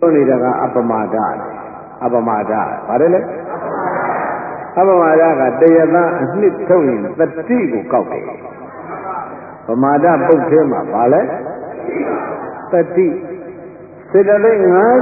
နေတကအပမာဒအပမာဒပါတယ်လေအပမာဒကတရားသားအနှစ်ထုတ်ရင်တတိကိုကောက်တယ်ပမာဒပုတ်သေးမှာဗာလဲတတိစေတသိက်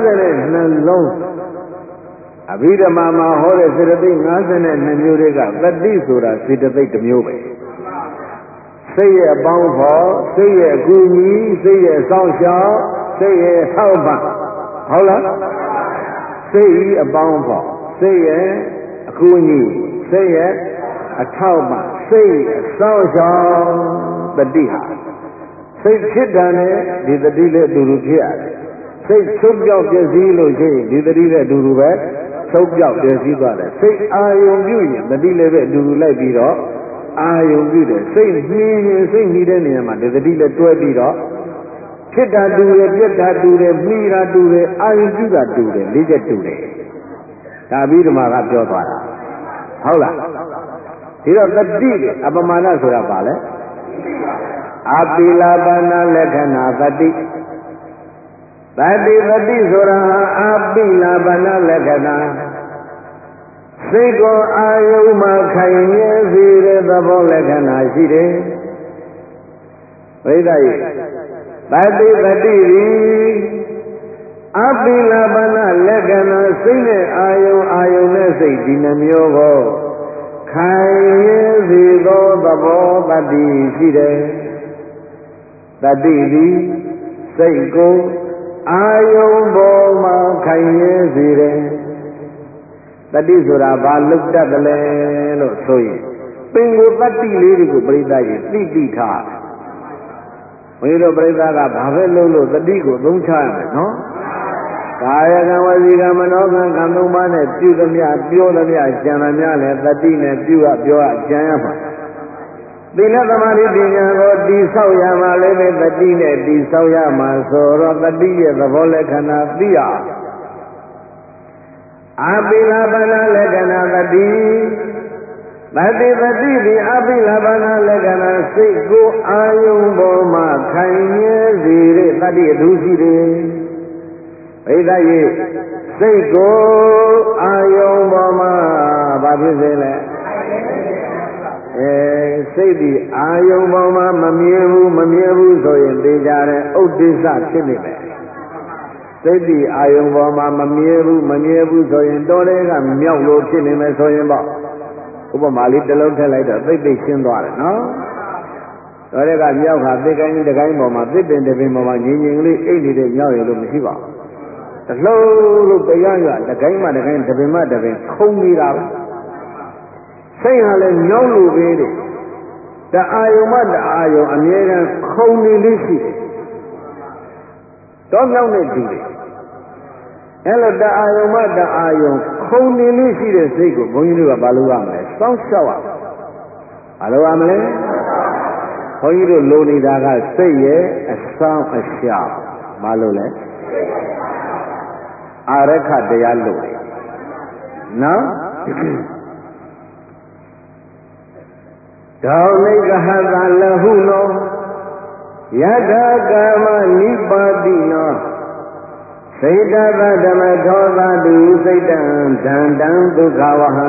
52လုံးအဘိဓမ္မာမှာဟောတဲ့စေတသိက်52မျိုးတွေကတတိဆိုတာစေတသိက်တစ်မျိုးပဲစိတ်ရဲ့အပေါင်းဖော်စိတ်ရဲ့အကူအညီစိတ်ရဲ့စောင့်ရှောက်စိတ်ရဲ့ထောက်ပံ့ဟုတ်လားစိတ်ဤအပေါင်းဖော်စိတ်ရဲ့အကူအညီစိတ်ရဲ့အထောက်ပံ့စိတ်အစောင့်ရှောက်တတိဟာစိတ်ဖြစ်တာနဲ့ဒီတတိလည်းအတူတူဖြစ်ရတယ်စိတ်ချုပ်ပြောက်ပြည့်စည်လို့ရှိရင်ဒီတတိလည်းအတူတူပဲချုပ်ပြောက်ပြည့်စည်သွားတယ်စိတ်အာယုံပြုရင်တတိလည်းပဲအတူတူလိုက်ပြီးတော့အာယုံပြုတယ်စိတ်နှင်းရင်စိတ်နှီးတဲ့နေရာမှာဒီတတိလည်းတွဲပြီးတော့ဖြစ်တာတူတယ်ပြက်တာတူတယ်နှီးတာတူတယ်အာယုံပြုတာတူတယ်လေးချက်တူတယ်ဒါပြီးဒီမှာကပြောသွားတာဟုတ်လားဒီတော့တတိအပမာဏဆိုတာပါလဲအပိလာပနာလက္ခဏာတတိတတိဆိုတာအပိလာပနာလက္ခဏာစိတ်ကိုအာယုံမှာခိုင်မြဲစေတဲ့သဘောလက္ခဏာရှိတယ်ပရိသတ်ရဲ့တတိသည်အပိလာပနာလက္ခဏာစိတ်နဲ့အာယုံနဲ့စိတ်ဒီနှမျိုးကိုခိုင်မြဲစေသောသဘောတတိရှိတယ်တတိသည်စိတ်ကိုအာယုံပေါ်မှာခိုင်မြဲစေတယ်တတိဆိုတာဘာလုတ်တတ်တယ်လဲလို့ဆိုရင်ပင်ကိုတတိလေးတွေကိုပြိဿကြီးသိထားဘုရားတို့ပြိဿကဘာပဲလုပ်လို့တတိကိုသုံးချရမယ်နော်ကာယကံဝစီကံမနောကံကံသုံးပါးနဲ့ပြုသမျှပြောသမျှကြံသမျှလည်းတတိနဲ့ပြုရပြောရကြံရမှာသီလသမာဓိပညာကိုတည်ဆောက်ရမှာလည်းပဲတတိနဲ့တည်ဆောက်ရမှာဆိုတော့တတိရဲ့သဘောလက္ခဏာသိရအပိလပနာလက္ခဏာတတိသည်အပိလပနာလက္ခဏာစိတ်ကိုအာယုံပေါ်မှာခိုင်မြဲစေတဲ့တတိအထူးရှိတယ်ဘိသယေစိတ်ကိုအာယုံပေါ်မှာဘာဖြစ်စေလဲစိတ်ဒီအာယုံပေါ်မှာမမြဲဘူးဆိုရင်သိကြတယ်ဥဒိစ္စဖြစ်နေမယ်စိတ်ဒီအာယုံပေါ်မှာမမြဲဘူးဆိုရင်တော်တဲ့ကမြောက်လို့ဖြစ်နေမယ်ဆိုရင်ပေါ့ဥပမာလေးတစ်လုံးထည့်လိုက်တော့သိရှင်းသွားတယ်နော်တော်တဲ့ကမြောက်ခါသိကိုင်းတကိုင်းပေါ်မှာသိပင်တပင်ပေါ်မှာငြိမ်ငြိမ်လေးအိတ်နေတဲ့မြောက်ရလို့မရှိပါဘူးတလုံးလို့တရားရတကိုင်းမှတကိုင်းတပင်မှတပင်ခုံနေတာပဲစိတ်ဟာလည်းမြောက်လို့ပဲတဲ့တအာယုံမှတအာယုံအမြဲတမ်းခုံနေလေးရှိတယ်တော့မြောက်နေတူတယ်အဲ့လိုတအာယုံမှတအာယုံခုံနေလေးရှိတဲ့စိတ်ကိုဘုန်းကြီးတို့ကဘာလို့ရမလဲစောင့်ရှောက်ရဘာလို့ရမလဲဘုန်းကြီးတို့လိုနေတာကစိတ်ရဲ့အဆောင်အရှောက်မလို့လဲအာရခတရားလို့တယ်နော်ဒေါနိကဟတလဟုနောယထာကာမနိပါတိနောစိတ်တသဓမ္မထောသတုစိတ်တံဒန္တံဒုက္ခဝဟံ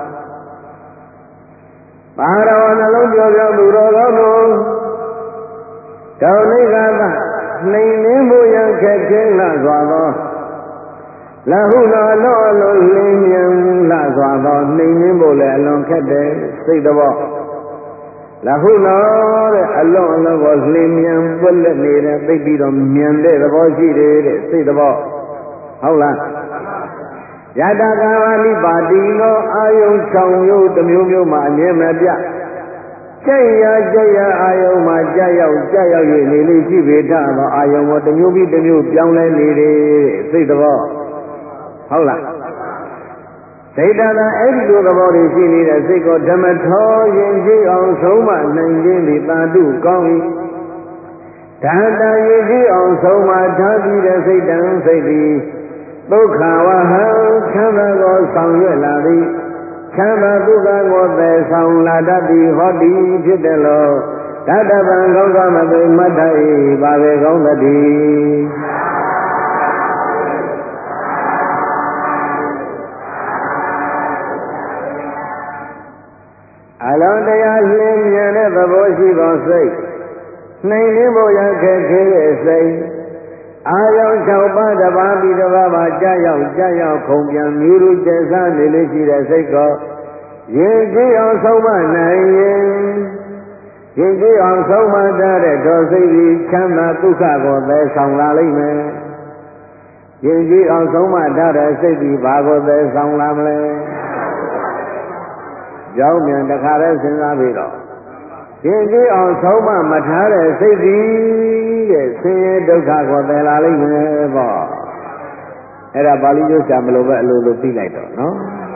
ပါရဝနှလုံးပြောပြောသူတော်ကောင်းတို့ဒေါနိကသနှိမ်နှင်းဖို့ရန်ခက်ခဲလှစွာသောလဟုနောအလွန်အလွန်လင်းမြန်လှစွာသောနှိမ်နှင်းဖို့လည်းအလွန်ခက်တယ်စိတ်တော်လဟုနောတဲ့အလွန်အလွန်ကိုလင်းမြန်ပွက်လက်နေတဲ့သိပြီးတော့မြန်တဲ့သဘောရှိတယ်တဲ့စိတ်တော်ဟုတ်လားယတကာဝနိပါတိနောအာယုံဆောင်ယုတ်တစ်မျိုးမျိုးမှာအမြဲမပြကြိုက်ရအာယုံမှာကြာရောက်၍နေလေးရှိပေထသောအာယုံကိုတစ်မျိုးပြီးတစ်မျိုးပြောင်းလဲနေတယ်စိတ်တော်ဟုတ်လားစိတ်တသာအဲ့ဒီလိုသဘောတွေရှိနေတဲ့စိတ်ကိုဓမ္မထောရင်ရှိအောင်ဆုံးမနိုင်ခြင်းဒီတာတုကောင်း၏ဓာတရင်ရှိအောင်ဆုံးမထားပြီးတဲ့စိတ်တံစိတ်သည်ဒုက္ခဝဟံချမ်းသာကိုဆောင်ရွက်လာသည်ချမ်းသာဒုက္ခကိုသယ်ဆောင်လာတတ်သည်ဟောသည်ဖြစ်တယ်လို့ဓာတဗံကောင်းသောမသိမတ်တ၏ပါပဲကောင်းသတည်းရှိသောစိတ်နှိမ်နှင်းဖို့ရခက်ခဲတဲ့စိတ်အာယုံ6ပါးတစ်ပါးပြီးတစ်ပါးပါကြာရောက်ခုံပြန်မြူလူကျဆန်းနေလို့ရှိတဲ့စိတ်ကိုရင်ကြည်အောင်ဆုံးမနိုင်ရင်ရင်ကြည်အောင်ဆုံးမတတ်တဲ့ဒေါစိတ်ကြီးချမ်းသာဒုက္ခကိုသယ်ဆောင်လာလိမ့်မယ်ရင်ကြည်အောင်ဆုံးမတတ်တဲ့စိတ်ကြီးဘာကိုသယ်ဆောင်လာမလဲကြောင်းမြန်တခါတည်းစဉ်းစားပြီးတော့ရင်ကြည်အောင်ဆုံးမထားတဲ့စိတ်ကြီးတဲ့ဆင်းရဲဒုက္ခကိုသယ်လာလိမ့်မယ်ပေါ့အဲ့ဒါပါဠိကျမ်းစာမလို့ပဲအလိုလိုသိလိုက်တော့နော်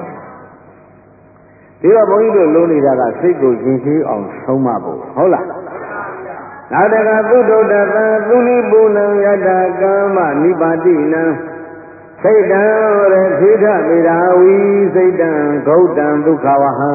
ဒီတော့ဘုန်းကြီးတို့လုံးနေတာကစိတ်ကိုရင်ကြည်အောင်ဆုံးမဖို့ဟုတ်လားနောက်တကသုဒ္ဓတသံသုလိပုဏ္ဏယတကာမနိပါတိနံစိတ်တံရထိထမေရာဝီစိတ်တံဂௌတံဒုက္ခဝဟံ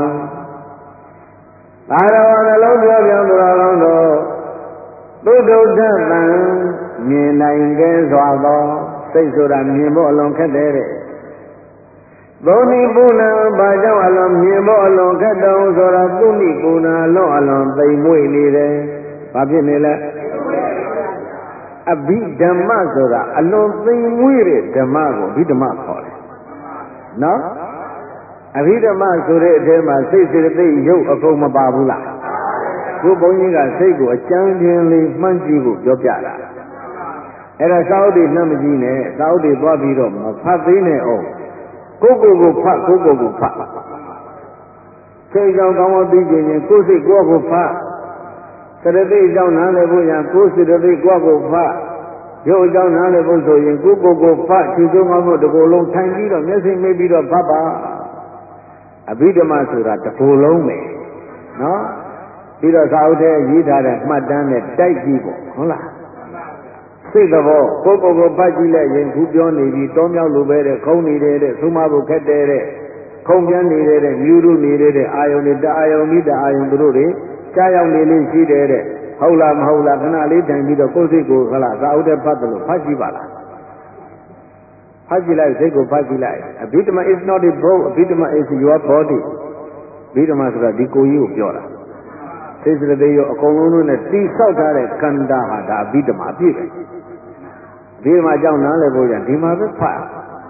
သာရဝနှလုံးပြောင်းသူတော်ကောင်းတို့သုဒ္ဓတသံမြင်နိုင်ကဲစွာသောစိတ်ဆိုတာမြင်ဖို့အလွန်ခက်တဲ့သုနိပုဏ္ဏဘာကြောင့်အလွန်မြင်ဖို့အလွန်ခက်တုံးဆိုတော့သုနိပုဏ္ဏအလွန်သိမ်မွေ့နေတယ်ဘာဖြစ်နေလဲအဘိဓမ္မဆိုတာအလွန်သိမ်မွေ့တဲ့ဓမ္မကိုအဘိဓမ္မခေါ်တယ်နော်အဘိဓမ္မဆိုတဲ့အထဲမှာစိတ်စေတသိက်ရုပ်အကုန်မပါဘူးလားခုဘုန်းကြီးကစိတ်ကိုအကျဉ်းချင်းလေးမှန်းကြည့်ဖို့ပြောပြတာအဲ့ဒါစာအုပ်တွေနှမ်းမကြည့်နဲ့စာအုပ်တွေသွားပြီးတော့မဖတ်သေးနဲ့အောင်ကိုကိုဖတ်ကိုကိုဖတ်စိတ်ကြောင့်ကောင်းအောင်သိခြင်းရင်ကိုယ်စိတ်ကိုယ့်ကိုဖတ်စရတိအကြောင်းနားလည်ဖို့ရန်ကိုယ်စရတိကိုယ့်ကိုဖတ်ရုပ်အကြောင်းနားလည်ဖို့ဆိုရင်ကိုကိုဖတ်ခြေစုံကောင်းဖို့တစ်ကိုယ်လုံးထိုင်ပြီးတော့မျက်စိမိတ်ပြီးတော့ဖတ်ပါအဘိဓမ္မာဆိုတာတစ်ကိုယ်လုံးပဲနော်ပြီးတော့သာဥထဲရေးထားတဲ့မှတ်တမ်းနဲ့တိုက်ကြည့်ပေါ့ဟုတ်လားစိတ်သဘောကိုဖတ်ကြည့်လိုက်ရင်ခုပြောနေပြီတောမြောက်လိုပဲတဲ့ခုံနေတယ်တဲ့သုံးမဖို့ခက်တယ်တဲ့ခုံပြန်နေတယ်တဲ့မြူရုနေတယ်တဲ့အာယုန်တွေတအာယုန်မိတအာယုန်တို့တွေကြားရောက်နေလေးရှိတယ်တဲ့ဟုတ်လားမဟုတ်လားခဏလေးတိုင်ပြီးတော့ကိုယ်စိတ်ကိုဟလားသာဥထဲဖတ်တယ်လို့ဖတ်ကြည့်ပါလားဖတ်ကြည့်လိုက်စိတ်ကိုဖတ်ကြည့်လိုက်အဘိဓမ္မာ is not a book အဘိဓမ္မာ is your body အဘိဓမ္မာဆိုတာဒီကိုယ်ကြီးကိုပြောတာစိတ်စရသေးရောအကုန်လုံးနဲ့တိဆောက်ထားတဲ့ခန္ဓာဟာဒါအဘိဓမ္မာအပြည့်ပဲအဘိဓမ္မာအကြောင်းနားလည်ဖို့ရဒီမှာပဲဖတ်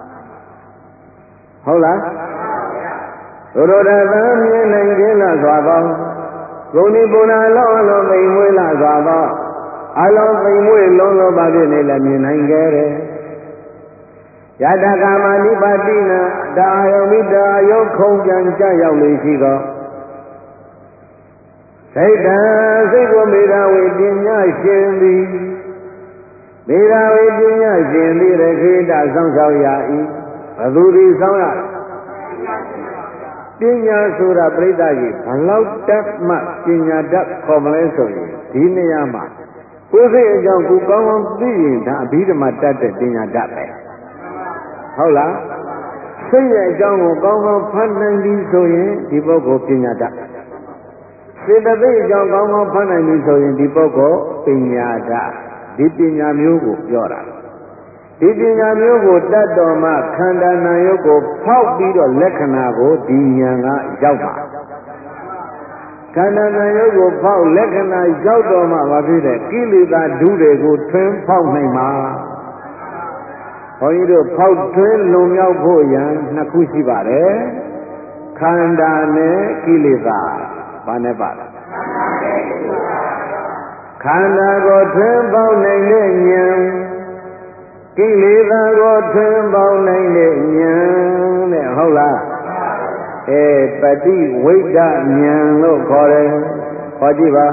ဟုတ်လားဘုရောဓသံမြင်နိုင်ခြင်းလားစွာသောဂုဏီပုဏ္ဏလောအလုံးသိမ်မွေးလားစွာသောအလုံးသိမ်မွေးလုံးလုံးပါဖြစ်နေလည်းမြင်နိုင်ကြတယ်ယတကာမနိပါတိနတာယုံမိတာယုတ်ခုံပြန်ကြရောက်လေရှိသောစိတ်တံစိတ်ကိုမေရာဝေပညာရှင်သည်မေရာဝေပညာရှင်သည်ရခေတဆောင်းဆောင်ရ၏ဘသူဒီဆောင်းရပညာဆိုတာပြိဿကြီးဘလောက်တတ်မှပညာတတ်ခေါ်မလဲဆိုရင်ဒီနေရာမှာကိုယ်စိတ်အကြောင်းကိုကောင်းကောင်းသိရင်ဒါအဘိဓမ္မာတတ်တဲ့ပညာတတ်ပဲဟုတ်လားစိတ်ရဲ့အကြောင်းကိုကောင်းကောင်းဖတ်နိုင်ပြီဆိုရင်ဒီပုဂ္ဂိုလ်ပညာတတ်စေတသိက်အကြောင်းကောင်းကောင်းဖတ်နိုင်ပြီဆိုရင်ဒီပုဂ္ဂိုလ်ပညာတတ်ဒီပညာမျိုးကိုပြောတာဒီပညာမျိုးကိုတတ်တော်မှခန္ဓာနာယုတ်ကိုဖောက်ပြီးတော့လက္ခဏာကိုဒီဉာဏ်ကရောက်ပါခန္ဓာနာယုတ်ကိုဖောက်လက္ခဏာရောက်တော်မှဘာဖြစ်လဲကိလေသာဓုတွေကိုထွင်းဖောက်နိုင်မှာဘုန်းကြီးတို့ဖောက်ထွင်းလုံမြောက်ဖို့ရန်နှစ်ခုရှိပါတယ်ခန္ဓာနဲ့ကိလေသာဘာနဲ့ပါလဲခန္ဓာကိုထွင်းပေါက်နိုင်တဲ့ဉာဏ်ကိလေသာကိုထွင်းပေါက်နိုင်တဲ့ဉာဏ်တဲ့ဟုတ်လားပฏิဝိဒ္ဓဉာဏ်လို့ခေါ်တယ်ဟောကြည့်ပါ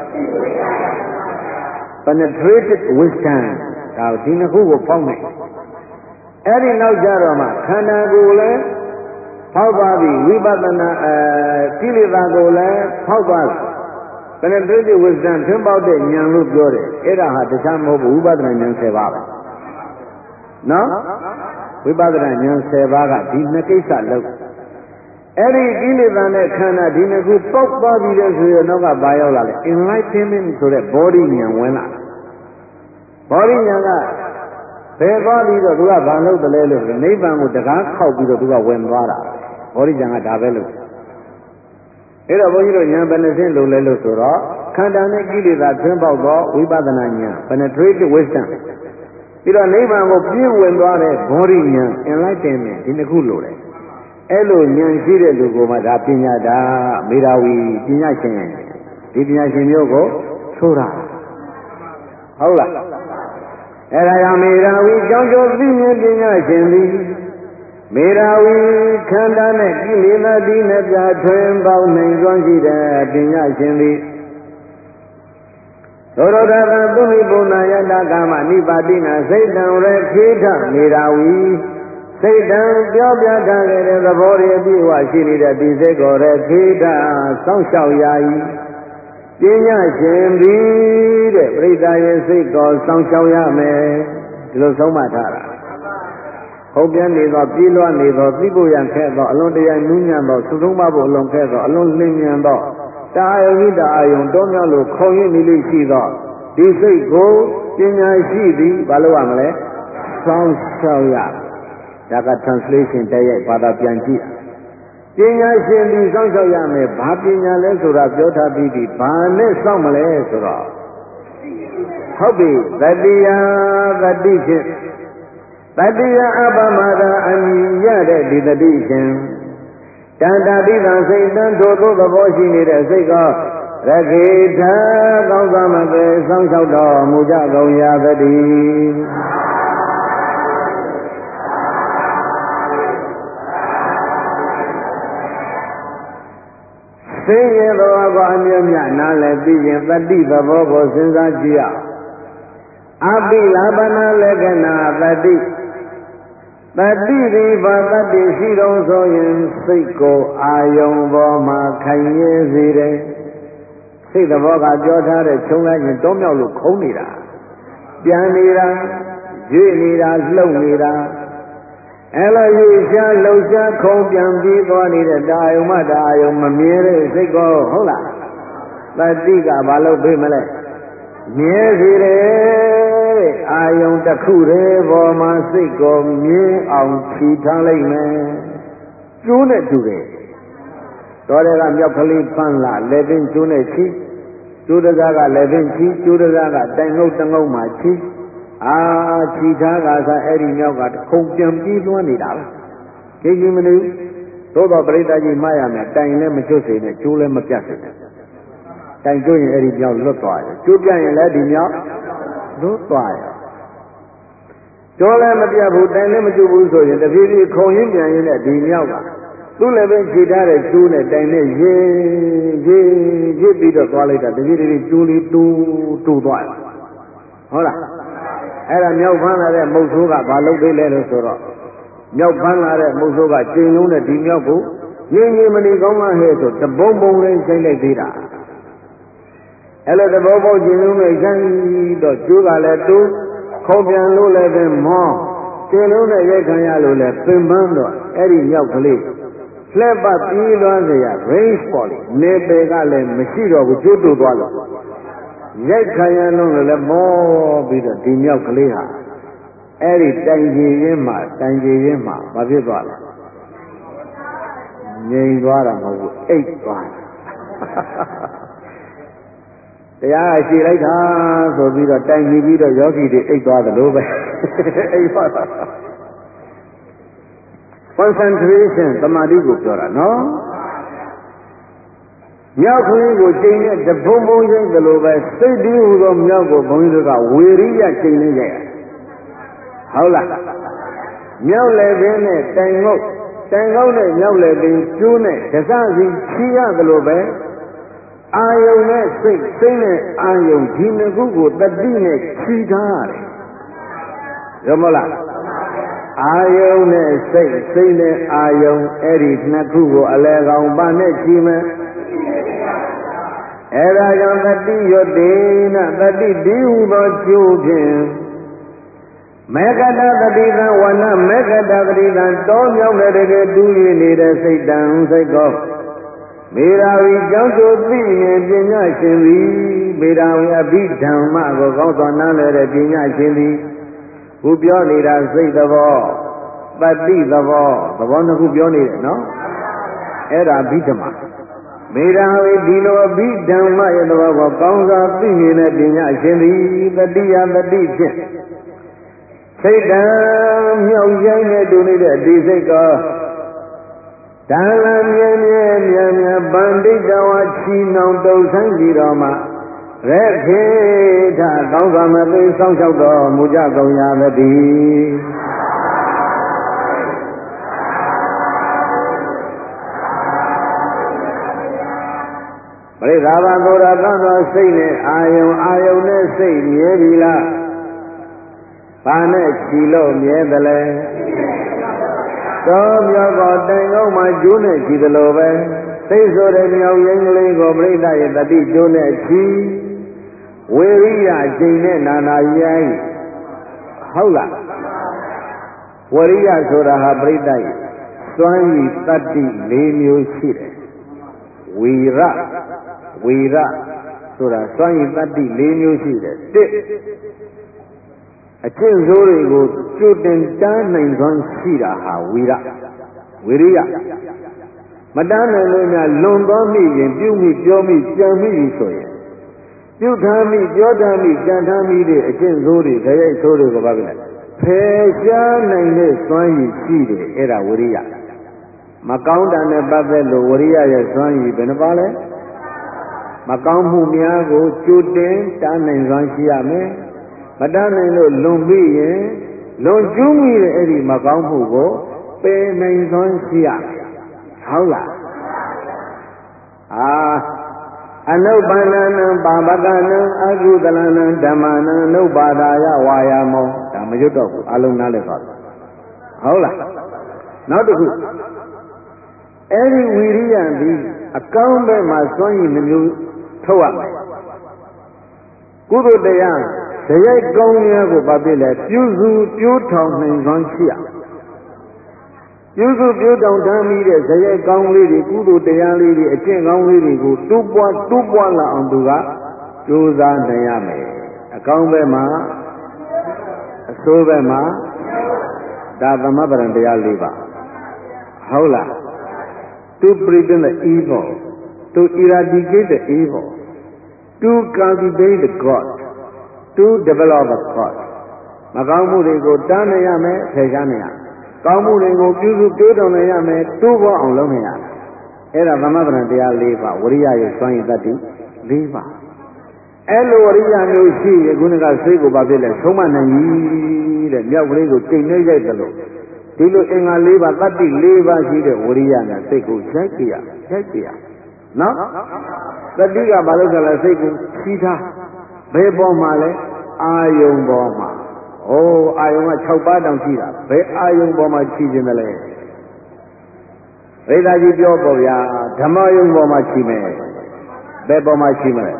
penetrated wisdom ဒါဒီနှစ်ခုကိုပေါက်နိုင်အဲ့ဒီနောက်ကြတော့မှခန္ဓာကိုယ်လည်းဖောက်သွားပြီဝိပဿနာကိလေသာကိုလည်းဖောက်သွားပြီ penetrated wisdom ထွင်းပေါက်တဲ့ဉာဏ်လို့ပြောတယ်အဲ့ဒါဟာတခြားမဟုတ်ဘူးဝိပဿနာဉာဏ်10ပါးပဲနော်ဝိပဿနာဉာဏ်10ပါးကဒီနှစ်ကိစ္စလုံးအဲ့ဒီကိလေသာနဲ့ခန္ဓာဒီနှစ်ခုပေါက်သွားပြီတဲ့ဆိုရင်တော့ကဘာရောက်လာလဲ enlightenment ဆိုတဲ့ body ဉာဏ်ဝင်လာ body ဉာဏ်ကဘယ်သွားပြီးတော့သူကဘာလုပ်တယ်လဲလို့နိဗ္ဗာန်ကိုတကားခောက်ပြီးတော့သူကဝင်သွားတာ body ဉာဏ်ကဒါပဲလို့အဲ့တော့ဘုန်းကြီးတို့ဉာဏ်ဘယ်နှစင်းလို့လဲလို့ဆိုတော့ခန္တာနဲ့ကိလေသာထွင်းပေါက်သောဝိပဿနာဉာဏ် penetrative wisdom ပြီးတော့နိဗ္ဗာန်ကိုပြည့်ဝင်သွားတဲ့ဘောဓိဉာဏ် enlightenment ဒီနှစ်ခုလိုတယ်အဲ့လိုဉာဏ်ရှိတဲ့လူကိုမှဒါပညာဒါမေဓာဝီပညာရှင်ဒီပညာရှင်မျိုးကိုဆိုတာဟုတ်လားအဲ့ဒါကြောင့်မေဓာဝီကြောင့်ကျိုးသိမြင်ပညာရှင်သည်မေဓာဝီခန္ဓာနဲ့ကိလေသာဒီနဲ့ပြထွင်းပေါင်းနိုင်စွမ်းရှိတဲ့ပညာရှင်သည်သောရဒသသုမိပုဏ္ဏယတကာမနိပါတိနာစိတ်တံရခေထမေဓာဝီစိတ်တံပြောပြထားခဲ့တဲ့သဘောတွေအပြည့်အဝရှိနေတဲ့ဒီစိတ်ကိုရခေထစောင့်ရှောက်ရာဤပညာရှင်သည်တဲ့ပရိသတ်ရဲ့စိတ်ကိုစောင့်ရှောက်ရမယ်ဒီလိုဆုံးမထားတာဟုတ်ပြန်နေသောပြေးလွှားနေသောသိဖို့ရန်ခဲ့သောအလွန်တရာနူးညံ့သောသုဆုံးမဖို့အလွန်ခဲ့သောအလွန်လင်းမြန်သောတာယုန်တာအာယုန်တောမြောက်လို့ခုံရင်းနေလိမ့်ရှိသောဒီစိတ်ကိုပညာရှိသည်ဘာလို့ရမလဲစောင့်ရှောက်ရဒါက translation တရိုက်ဘာသာပြန်ကြည့်ပညာရှင်သည်စောင့်ရှောက်ရမယ်ဘာပညာလဲဆိုတာပြောထားပြီးပြီဘာနဲ့စောင့်မလဲဆိုတော့ဟုတ်ပြီတတိယတတိရှင်တတိယအပမသာအမြင်ရတဲ့ဒီတတိရှင်တန်တာတိသံစိတ်တန်ထိုသို့သဘောရှိနေတဲ့စိတ်ကရခေထာကောင်းသမကေစောင့်ရှောက်တော်မူကြကုန်ရာသတည်းသိရင်တော်ကအမြဲမြနားလည်းသိရင်တတိသဘောကိုစဉ်းစားကြည့်ရအပိလာပနာလက္ခဏာတတိတတိဒီဘာတတိရှိတော်ဆိုရင်စိတ်ကိုအာယုံပေါ်မှာခိုင်ရည်စေတယ်စိတ်သဘောကပြောထားတဲ့ခြုံလိုက်ရင်တောမြောက်လို့ခုံးနေတာပြန်နေတာရွေ့နေတာလှုပ်နေတာအဲ့လိုရွေ့ရှားလှုပ်ရှားခုံးပြန်ပြီးသွားနေတဲ့တာယုံမတာယုံမမြဲတဲ့စိတ်ကိုဟုတ်လားတတိကဘာလို့ပြေးမလဲမြဲစေတယ်အာယုံတစ်ခုတည်းပေါ်မှာစိတ်ကိုမြဲအောင်ခြိထားလိုက်မယ်ကျိုးနဲ့တူတယ်တော်တယ်ကမြောက်ကလေးဖမ်းလာလက်ပင်ကျိုးနဲ့ခြိကျိုးတကားကလက်ပင်ခြိကျိုးတကားကတိုင်ငုတ်တငုတ်မှာခြိခြိထားကစားအဲ့ဒီမြောက်ကခုံပြန်ပြီးသွားနေတာပဲကိကြီးမနေသို့တော့ပရိသတ်ကြီးမှားရမယ်တိုင်လည်းမချွတ်စေနဲ့ကျိုးလည်းမပြတ်စေနဲ့တိုင်ကျိုးရင်အဲ့ဒီမြောက်လွတ်သွားတယ်ကျိုးပြတ်ရင်လည်းဒီမြောက်လွတ်သွားတယ်ကျိုးလည်းမပြတ်ဘူးတိုင်လည်းမကျိုးဘူးဆိုရင်တဖြည်းဖြည်းခုံရင်းပြန်ရင်းနဲ့ဒီမြောက်ကသူ့လည်းပဲခြေထားတဲ့ကျိုးနဲ့တိုင်နဲ့ရေးပြီးတော့သွားလိုက်တာတဖြည်းဖြည်းကျိုးလေးတူသွားတယ်ဟုတ်လားအဲ့ဒါမြောက်ဖမ်းလာတဲ့မုတ်ဆိုးကဘာလုပ်သေးလဲလို့ဆိုတော့မြောက်ဖမ်းလာတဲ့မုတ်ဆိုးကကျင်းလုံးနဲ့ဒီမြောက်ကိုငြင်းမနေကောင်းလားဟဲ့ဆိုတပုံပုံလေးဆိုင်လိုက်သေးတာအဲ့လိုတပုံပုံကျင်းလုံးနဲ့ဆိုင်တော့ကျိုးကလည်းတူခုံပြန်လို့လည်းပဲမောကျင်းလုံးနဲ့ရိုက်ခံရလို့လည်းပင်ပန်းတော့အဲ့ဒီမြောက်ကလေးလှက်ပတ်ပြီးသွားကြရ range ပေါ်လေနေပေကလည်းမရှိတော့ဘူးကျိုးတူသွားလို့ရိုက်ခံရလုံးလည်းမောပြီးတော့ဒီမြောက်ကလေးဟာအဲ့ဒီတိုင်ကြည်ရင်းမှာမဖြစ်သွားလားငြိမ်သွားတာမဟုတ်ဘူးအိတ်သွားတရားရှိလိုက်တာဆိုပြီးတော့တိုင်ကြည်ပြီးတော့ယောဂီတွေအိတ်သွားတယ်လို့ပဲအိတ်သွားတာ concentration သမာဓိကိုပြောတာနော်မြောက်ခွင်းကိုချိန်နဲ့တပုံပုံရိမ့်တယ်လို့ပဲစိတ်တည်းဟူသောမြောက်ကိုဘုန်းကြီးတို့ကဝေရိယချိန်နေကြရဟုတ်လားမြောက်လည်းပင်နဲ့တိုင်ငုတ်နဲ့မြောက်လည်းပင်ကျိုးနဲ့ဒသစီချီရတယ်လို့ပဲအာယုံနဲ့စိတ်နဲ့အာယုံဒီနှစ်ခုကိုတတိနဲ့ချီထားရတယ်ရမလားအာယုံနဲ့စိတ်နဲ့အာယုံအဲ့ဒီနှစ်ခုကိုအလဲကောင်ပါနဲ့ချီမယ်အဲ့ဒါကြောင့်တတိယတေနတတိဒီဟုသောကျိုးဖြင့်မေကတတတိသံဝနမေကတတတိသံတောမြောက်တဲ့တကယ်တူးရနေတဲ့စိတ်တံစိတ်ကောမေရာဝီကြောင့်ဆိုသိရင်ပညာရှင်သည်မေရာဝီအဘိဓမ္မကိုကောင်းစွာနားလည်တဲ့ပညာရှင်သည်ခုပြောနေတာစိတ်သဘောတတိသဘောနှစ်ခုပြောနေတယ်နော်အဲ့ဒါအဘိဓမ္မာမေရာဝေဒီလိုအဘိဓမ္မရဲ့သဘောကိုကောင်းစွာသိမြင်တဲ့ပညာရှင်သည်တတိယတတိဖြင့်စိတ်တံမြောက်ရိုင်းနဲ့တူနေတဲ့ဒီစိတ်ကောဒါလမြဲမြဲမြဲမြဲပန္တိတဝါချီနှောင်တုံဆိုင်ပြီးတော့မှရဲခေထကောင်းစွာမသိဆောင်လျှောက်တော်မူကြကုန်ရသတည်းပရိသဘာသောရတန်သောစိတ်နဲ့အာယုန်နဲ့စိတ်မြဲပြီလားဘာနဲ့ချီလို့မြဲသလဲသောမြောက်ကောတိုင်ကောင်းမှကျိုးနဲ့ချီသလိုပဲစိတ်ဆိုတဲ့မြောက်ရင်းကလေးကိုပရိသရဲ့တတိကျိုးနဲ့ချီဝေရိယချိန်နဲ့နာနာရိုင်းဟုတ်လားဝရိယဆိုတာဟာပရိသရဲ့စွမ်းရည်တတ္တိ၄မျိုးရှိတယ်ဝီရဆိုတာစွမ်းရည်တတ္တိ၄မျိုးရှိတယ်တစ်အကျင့်ဆိုးတွေကိုကြိုတင်တားနိုင်စွမ်းရှိတာဟာဝီရိယမတားနိုင်လို့များလွန်သွားမိရင်ပြုမိပြောမိကြံမိပြီဆိုရင်ပြုထားမိပြောထားမိကြံထားမိတဲ့အကျင့်ဆိုးတွေခရိုက်ဆိုးတွေကိုဘာဖြစ်လဲဖယ်ရှားနိုင်တဲ့စွမ်းရည်ရှိတယ်အဲ့ဒါဝိရိယမကောင်းတာနဲ့ပတ်သက်လို့ဝိရိယရဲ့စွမ်းရည်ဘယ်နှပါလဲမကောင်းမှုများကိုကြိုတင်တားနိုင်စွမ်းရှိရမယ်မတားနိုင်လို့လွန်ပြီးရင်လွန်ကျူးမိတဲ့အဲ့ဒီမကောင်းမှုကိုပယ်နိုင်စွမ်းရှိရမယ်ဟုတ်လားအနုပ္ပန္နံပါပကနံအကုသလနံဓမ္မနံအနုပါဒာယဝါယာမောဒါမရွတ်တော့ဘူးအလုံးနားလည်ပါဟုတ်လားနောက်တစ်ခုအဲ့ဒီဝိရိယသည်အကောင်းဘက်မှာစွန့်ရည်နှမျိုးထုတ်ရမယ်ကုသိုလ်တရားဇယိုက်ကောင်းများကိုဘာဖြစ်လဲပြုစုပြိုးထောင်နိုင်စွမ်းရှိရပြုစုပြိုးထောင်ထားမိတဲ့ဇယိုက်ကောင်းလေးတွေကုသိုလ်တရားလေးတွေအကျင့်ကောင်းလေးတွေကိုတိုးပွားလာအောင်သူကကြိုးစားနိုင်ရမယ်အကောင်းဘက်မှာအဆိုးဘက်မှာဒါသမဗရံတရား၄ပါးဟုတ်လားto prevent the evil to eradicate the evil to cultivate the good to develop the good မကောင်းမှုတွေကိုတားနိုင်ရမယ်ဖယ်ရှားနိုင်ရကောင်းမှုတွေကိုပြုစုတိုးတော်နိုင်ရမယ်တိုးပေါ်အောင်လုပ်နိုင်ရအဲ့ဒါသမဗရံတရား၄ပါးဝရိယရဲ့စွမ်းရည်တတ္တိ၄ပါးအဲ့လိုဝရိယမျိုးရှိရင်ခုနကစိတ်ကိုဘာဖြစ်လဲဆုံးမနိုင်ပြီတဲ့မြောက်ကလေးကိုချိန်နေရိုက်တယ်လို့ဒီလိုအင်္ဂါ၄ပါးတတ္တိ၄ပါးရှိတဲ့ဝရိယနဲ့စိတ်ကိုရိုက်ကြရနော်တတိကဘာလို့ဆိုလဲစိတ်ကိုချီးထားဘယ်ပေါ်မှာလဲအာယုံပေါ်မှာအာယုံက6ပါးတောင်ရှိတာဘယ်အာယုံပေါ်မှာချီးခြင်းလဲရိဒါကြီးပြောပေါ်ဗျာဓမ္မယုံပေါ်မှာချီးမယ်ဘယ်ပေါ်မှာချီးမလဲ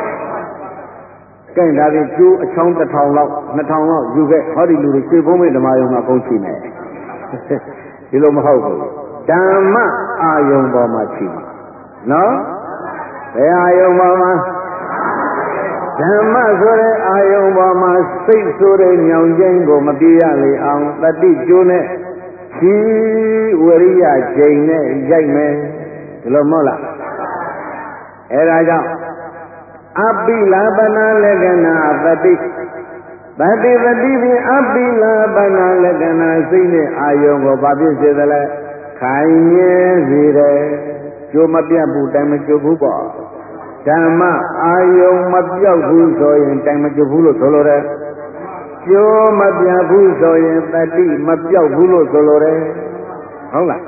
ကဲဒါဖြင့်ကျိုးအချောင်း1000လောက်2000လောက်ယူခဲ့ဟောဒီလူတွေခြေဖုံးမဲ့ဓမ္မယုံမှာကုန်ချီးမယ်ဒီလိုမဟုတ်ဘူးဓမ္မအာယုံပေါ်မှာချီးမှာနော်ဘယ်အာယုံပေါ်မှာဓမ္မဆိုတဲ့အာယုံပေါ်မှာစိတ်ဆိုတဲ့ညောင်ချင်းကိုမပြေရလေအောင်တတိကျိုးနဲ့ချီဝရိယချိန်နဲ့ရိုက်မယ်ဒီလိုမဟုတ်လားအဲဒါကြောင့်အပိလာပနာလက္ခဏာတတိတတိဖြင့်အပိလာပနာလက္ခဏာစိတ်နဲ့အာယုံကိုဘာဖြစ်စေသလဲခိုင်မြဲစေတယ်ကျိုးမပြတ်ဘူးတိုင်မကျိုးဘူးပေါ့ဓမ္မအာယုံမပြောက်ဘူးဆိုရင်တိုင်မကျိုးဘူးလို့ဆိုလိုတယ်ကျိုးမပြတ်ဘူးဆိုရင်တတိမပြောက်ဘူးလို့ဆိုလိုတယ်ဟုတ်လား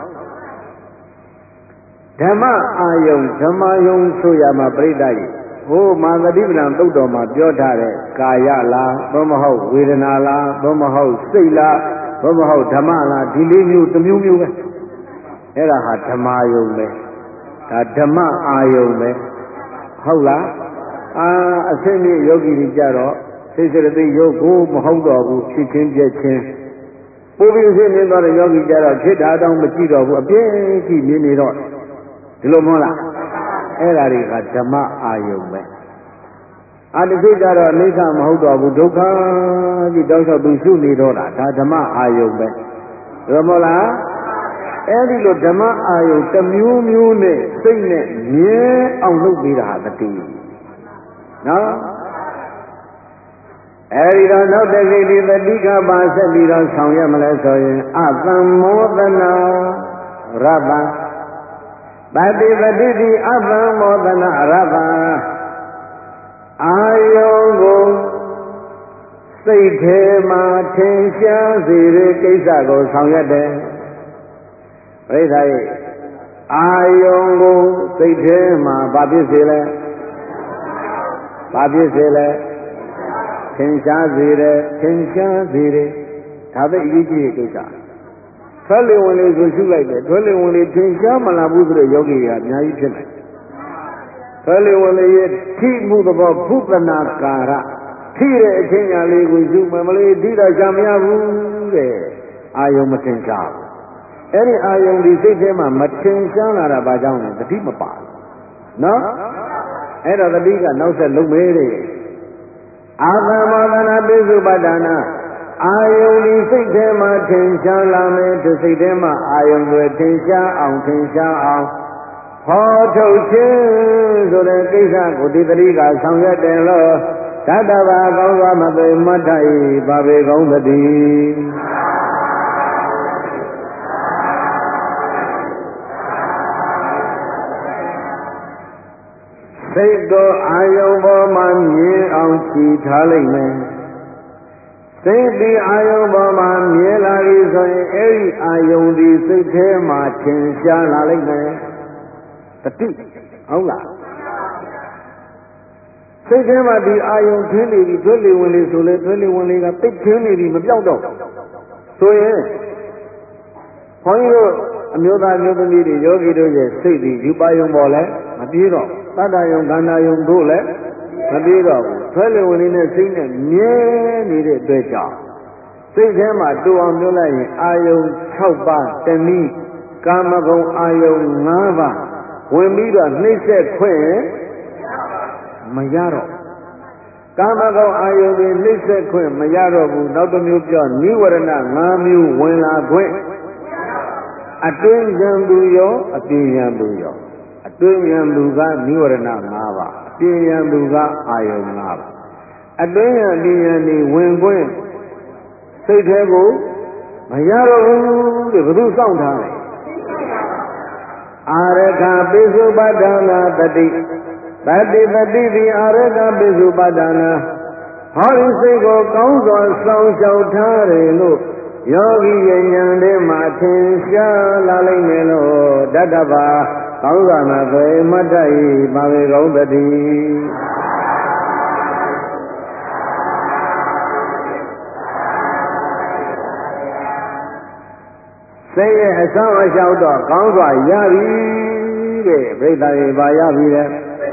ဓမ္မအာယုံဓမ္မယုံဆိုရမှာပြိတ္တကြီးမာသတိပ္ပံသုတ်တော်မှာပြောထားတဲ့ကာယလားသို့မဟုတ်ဝေဒနာလားသို့မဟုတ်စိတ်လားသို့မဟုတ်ဓမ္မလားဒီလေးမျိုးတစ်မျိုးမျိုးပဲအဲ့ဒါဟာဓမ္မယုံပဲဒါဓမ္မအာယုံပဲဟုတ်လားအဆင့်မြင့်ယောဂီတွေကြတော့စိတ်စရတိယုတ်ကိုမဟုတ်တော့ဘူးဖြစ်ချင်းပြည့်ချင်းပိုးပြီးအဆင့်မြင့်သွားတဲ့ယောဂီကြတော့ဖြစ်တာတောင်မကြည့်တော့ဘူးအပြည့်ကြီးမြင်နေတော့ဒီလိုမဟုတ်လားအဲ့ဒါတွေကဓမ္မအာယုံပဲတချို့ကြတော့အိဋ္ဌမဟုတ်တော့ဘူးဒုက္ခကြီးတောက်လျှောက်သူရှုနေတော့တာဒါဓမ္မအာယုံပဲဒါမဟုတ်လားအဲ့ဒီလိုဓမ္မအာယုံတစ်မျိုးမျိုးနဲ့စိတ်နဲ့မြဲအောင်လုပ်ပြီးတာတတိနော်အဲ့ဒီတော့နောက်တစ်ခေတ်ဒီတတိကပါဆက်ပြီးတော့ဆောင်ရမလဲဆိုရင်အတံမောသနာရတ္တပတိပတိတိအတံမောသနာရတ္တအာယုံကိုစိတ်ထဲမှာထင်ရှားစေတဲ့ကိစ္စကိုဆောင်ရွက်တယ်ပြိဿရဲ့အာယုံကိုစိတ်ထဲမှာဘာဖြစ်စေလဲဘာဖြစ်စေလဲထင်ရှားစေတယ်ထင်ရှားစေတယ်ဒါပဲအရေးကြီးတဲ့ကိစ္စထွက်လေဝင်လေဆိုရှုလိုက်တယ်ထွက်လေဝင်လေထင်ရှားမလာဘူးဆိုတဲ့ယောဂီကအများကြီးဖြစ်နေထွက်လေဝင်လေရဲ့ထိမှုသဘောဘုပ္ပနာကာရထိတဲ့အချင်းညာလေးကိုရှုမယ်မလေးထိတာရှာမရဘူးတဲ့အာယုံမထင်ရှားအဲ့ဒီအာယုံဒီစိတ်ထဲမှာမထင်ရှားလာတာဘာကြောင့်လဲတတိမပါနော်အဲ့တော့တတိကနောက်ဆက်လုံးမဲတဲ့အာသမောသနာပိစုပတ္တနာအာယုန်ဒီစိတ်ထဲမှာထင်ရှားလာမယ်ဒီစိတ်ထဲမှာအာယုန်တွေထင်ရှားအောင်ဟောထုတ်ခြင်းဆိုတဲ့ကိစ္စကိုဒီတတိကဆောင်ရွက်တယ်လို့သတ္တဗာကောင်းစွာမသိမတ်ထိုင်ပါပေကောင်းသတည်းစိတ်တော်အာယုံပေါ်မှာမြင်အောင်ကြည်ထားလိုက်မယ်စိတ်ဒီအာယုံပေါ်မှာမြင်လာပြီဆိုရင်အဲ့ဒီအာယုံဒီစိတ်ထဲမှာထင်ရှားလာလိုက်မယ်တတိဟုတ်လားစိတ်ထဲမှာဒီအာယုံထင်းနေပြီတွဲလေဝင်လေဆိုလေတွဲလေဝင်လေကတိတ်ထင်းနေပြီမပြောက်တော့ဆိုရင်ဘုန်းကြီးတို့အမျိုးသားမျိုးသမီးတွေယောဂီတို့ရဲ့စိတ်ဒီယူပါယုံပေါ်လဲမပြေတော့တတ္တယုံခန္ဓာယုံတို့လည်းမပြေတော့ဘူးဆွဲလေဝင်နေတဲ့စိတ်နဲ့မြဲနေတဲ့အတွက်ကြောင့်စိတ်ထဲမှာတူအောင်ပြောလိုက်ရင်အာယုံ6ပါးတနည်းကာမဂုဏ်အာယုံ5ပါးဝင်ပြီးတော့နှိမ့်ဆက်ခွင့်မရတော့ကာမဂုဏ်အာယုံတွေနှိမ့်ဆက်ခွင့်မရတော့ဘူးနောက်တစ်မျိုးပြောနိဝရဏ5မျိုးဝင်လာခွင့်အတွင်းဉာဏ်သူရောအပြင်ဉာဏ်သူရောအတွင်းဉာဏ်သူကနိဝရဏ5ပါးအပြင်ဉာဏ်သူကအာယုံ5ပါးအတွင်းဉာဏ်ဒီဉာဏ်ဒီဝင်ခွင့်စိတ်ထဲကိုမရတော့ဘူးတဲ့ဘယ်သူစောင့်ထားလဲအာရခပိစုပတ္တနာတတိတတိတတိဒီအာရခပိစုပတ္တနာဟောဒီစိတ်ကိုကောင်းစွာစောင့်ရှောက်ထားတယ်လို့ယောဂီဉာဏ်ထဲမှာထင်ရှားလာလိမ့်မယ်လို့တတ္တဗာကောင်းစွာမသွေမတ်တ္တိပါဝေကောင်းတတိစိတ်ရဲ့အဆောင်အရှောက်တော့ကောင်းစွာရပြီတဲ့ပြိဿရေပါရပြီတဲ့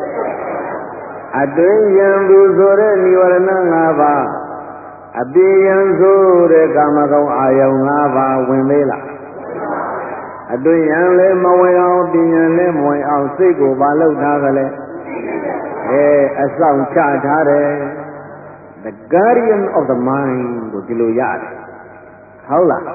အတွင်းယံသူဆိုတဲ့និဝရဏ5ပါးအပြင်ယံဆိုတဲ့ကာမဂုဏ်အာယုံ5ပါးဝင်သေးလားအတွင်းယံလည်းမဝင်အောင်ပြင်ယံလည်းမဝင်အောင်စိတ်ကိုပါလှုပ်ထားကြလဲအဆောင်ချထားတယ် the guardian of the mind ကိုဒီလိုရတယ်ဟုတ်လား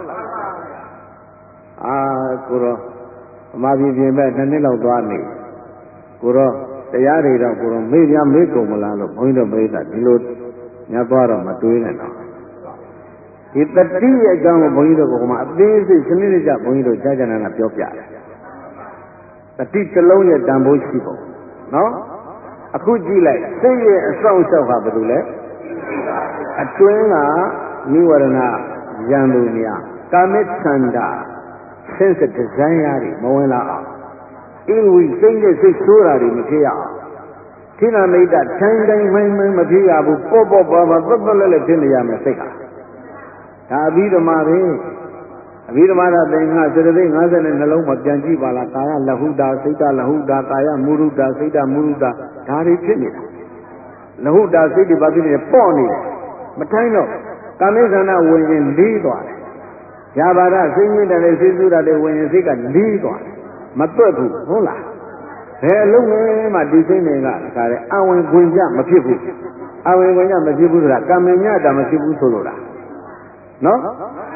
ကိုရောအမှားပြပြင်မဲ့2နှစ်လောက်သွားနေကိုရောတရားတွေတော့ကိုရောမေ့ပြမေ့ကုန်မလားလို့ဘုန်းကြီးတို့ပြိဿဒီလိုညသွားတော့မတွေးနဲ့တော့ဒီတတိရဲ့အကြောင်းကိုဘုန်းကြီးတို့ကမှအသေးစိတ်စနစ်တကျဘုန်းကြီးတို့ကြာကြာနာပြောပြတယ်တတိတစ်လုံးရဲ့တန်ဖိုးရှိပုံနော်အခုကြည့်လိုက်စိတ်ရဲ့အဆောင်အရှောက်ဟာဘာလို့လဲအတွင်းကនិဝရဏယံလူများကာမိသန္တာsense desire တွေမဝင်လာအောင်အင်းဝိစိတ်နဲ့စိတ်ဆိုးတာတွေမဖြစ်ရအောင်ခိနာမိတ်တထိုင်တိုင်းမှန်မဖြစ်ရဘူးပေါ့ပေါ့ပါပါသက်သက်လက်ဖြစ်နေရမယ်စိတ်ဟာဒါအဘိဓမ္မာပဲအဘိဓမ္မာကသင်္ခါစေတသိက်50နဲ့နှလုံးမှာပြန်ကြည့်ပါလားကာယလဟုတာစိတ်တလဟုတာကာယမုရုတာစိတ်တမုရုတာဒါတွေဖြစ်နေတာလဟုတာစိတ်တွေဘာဖြစ်နေလဲပေါ့နေတယ်မထိုင်တော့ကာမိသနာဝင်ရင်လေးသွားတယ်ဇာဘာရစိတ်ညစ်တယ်လေစိတ်ဆူတာလေဝင်ရင်စိတ်ကလေးသွားတယ်မတွက်ဘူးဟုတ်လားဘယ်အလုံးနဲ့မှဒီစိတ်တွေကဒါလည်းအဝင်ခွင်ကြမဖြစ်ဘူးအဝင်ခွင်ကြမဖြစ်ဘူးဆိုတာကံမညတာမဖြစ်ဘူးဆိုလို့လားနော်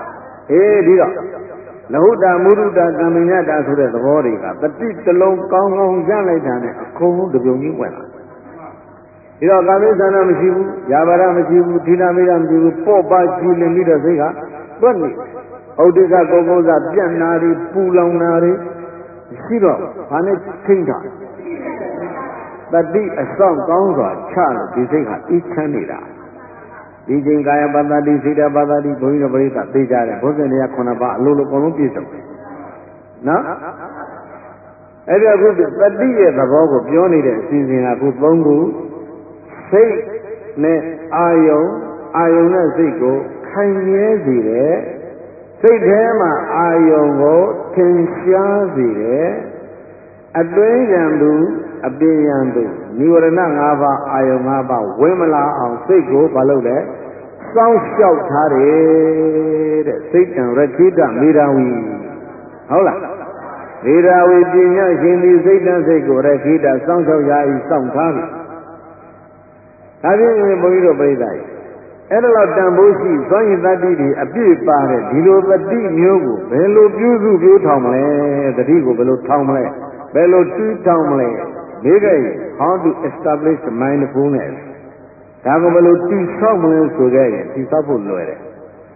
ဒီတော့လဟုတမုဒုတကမ္မညတဆိုတဲ့သဘောတွေကတတိတလုံးကောင်းကောင်းရလိုက်တာနဲ့အကုန်လုံးတပြုံကြီးပွင့်လာဒီတော့ကာမိသနာမရှိဘူးယာဘာရမရှိဘူးသီလမေရမရှိဘူးပေါ့ပါကြည်လင်ပြီးတော့စိတ်ကတွက်နေဩဒိကကုက္ကုဇပြန့်နာတွေပူလောင်နာတွေရှိတော့ဘာနဲ့ထိမ့်တာတတိအဆောင်ကောင်းစွာချလို့ဒီစိတ်ကအေးချမ်းနေတာဒီချိန်ကာယပတ္တိစိတ္တပတ္တိဘုန်းကြီးတို့ပရိသတ်သိကြတယ်ဘုဇင်တရား9ပါးအလိုလိုအကုန်လုံးပြည့်စုံတယ်နော်အဲ့ဒီအခုတတိရဲ့သဘောကိုပြောနေတဲ့အစီအစဉ်ကအခု3ခုစိတ်နဲ့အာယုံနဲ့စိတ်ကိုခိုင်မြဲစေတယ်စိတ်ထဲမှာအာယုံကိုထင်ရှားစေတယ်အတွင်းရန်သူအပြင်ရန်သူនិဝရဏ5ပါးအာယုံ5ပါးဝင်မလာအောင်စိတ်ကိုမလုပ်လဲစောင့်ရှောက်ထားတယ်တဲ့စိတ်တံရခိတမေရာဝီဟုတ်လားမေရာဝီပညာရှင်ဒီစိတ်တံစိတ်ကိုရခိတစောင့်ရှောက်ရာဤစောင့်ထားပြီဒါဖြင့်ဘုန်းကြီးတို့ပြိဿကြီးအဲ့ဒါတော့တန်ဖိုးရှိသောရင်တတိတွေအပြည့်ပါတဲ့ဒီလိုတတိမျိုးကိုဘယ်လိုပြုစုပြောထောင်မလဲတတိကိုဘယ်လိုထောင်မလဲဘယ်လိုတူးထောင်မလဲဒီကိ how to establish mindfulness ဒါကိုဘယ်လိုတိဆောက်မလဲဆိုကြရင်တိဆောက်ဖို့လွယ်တယ်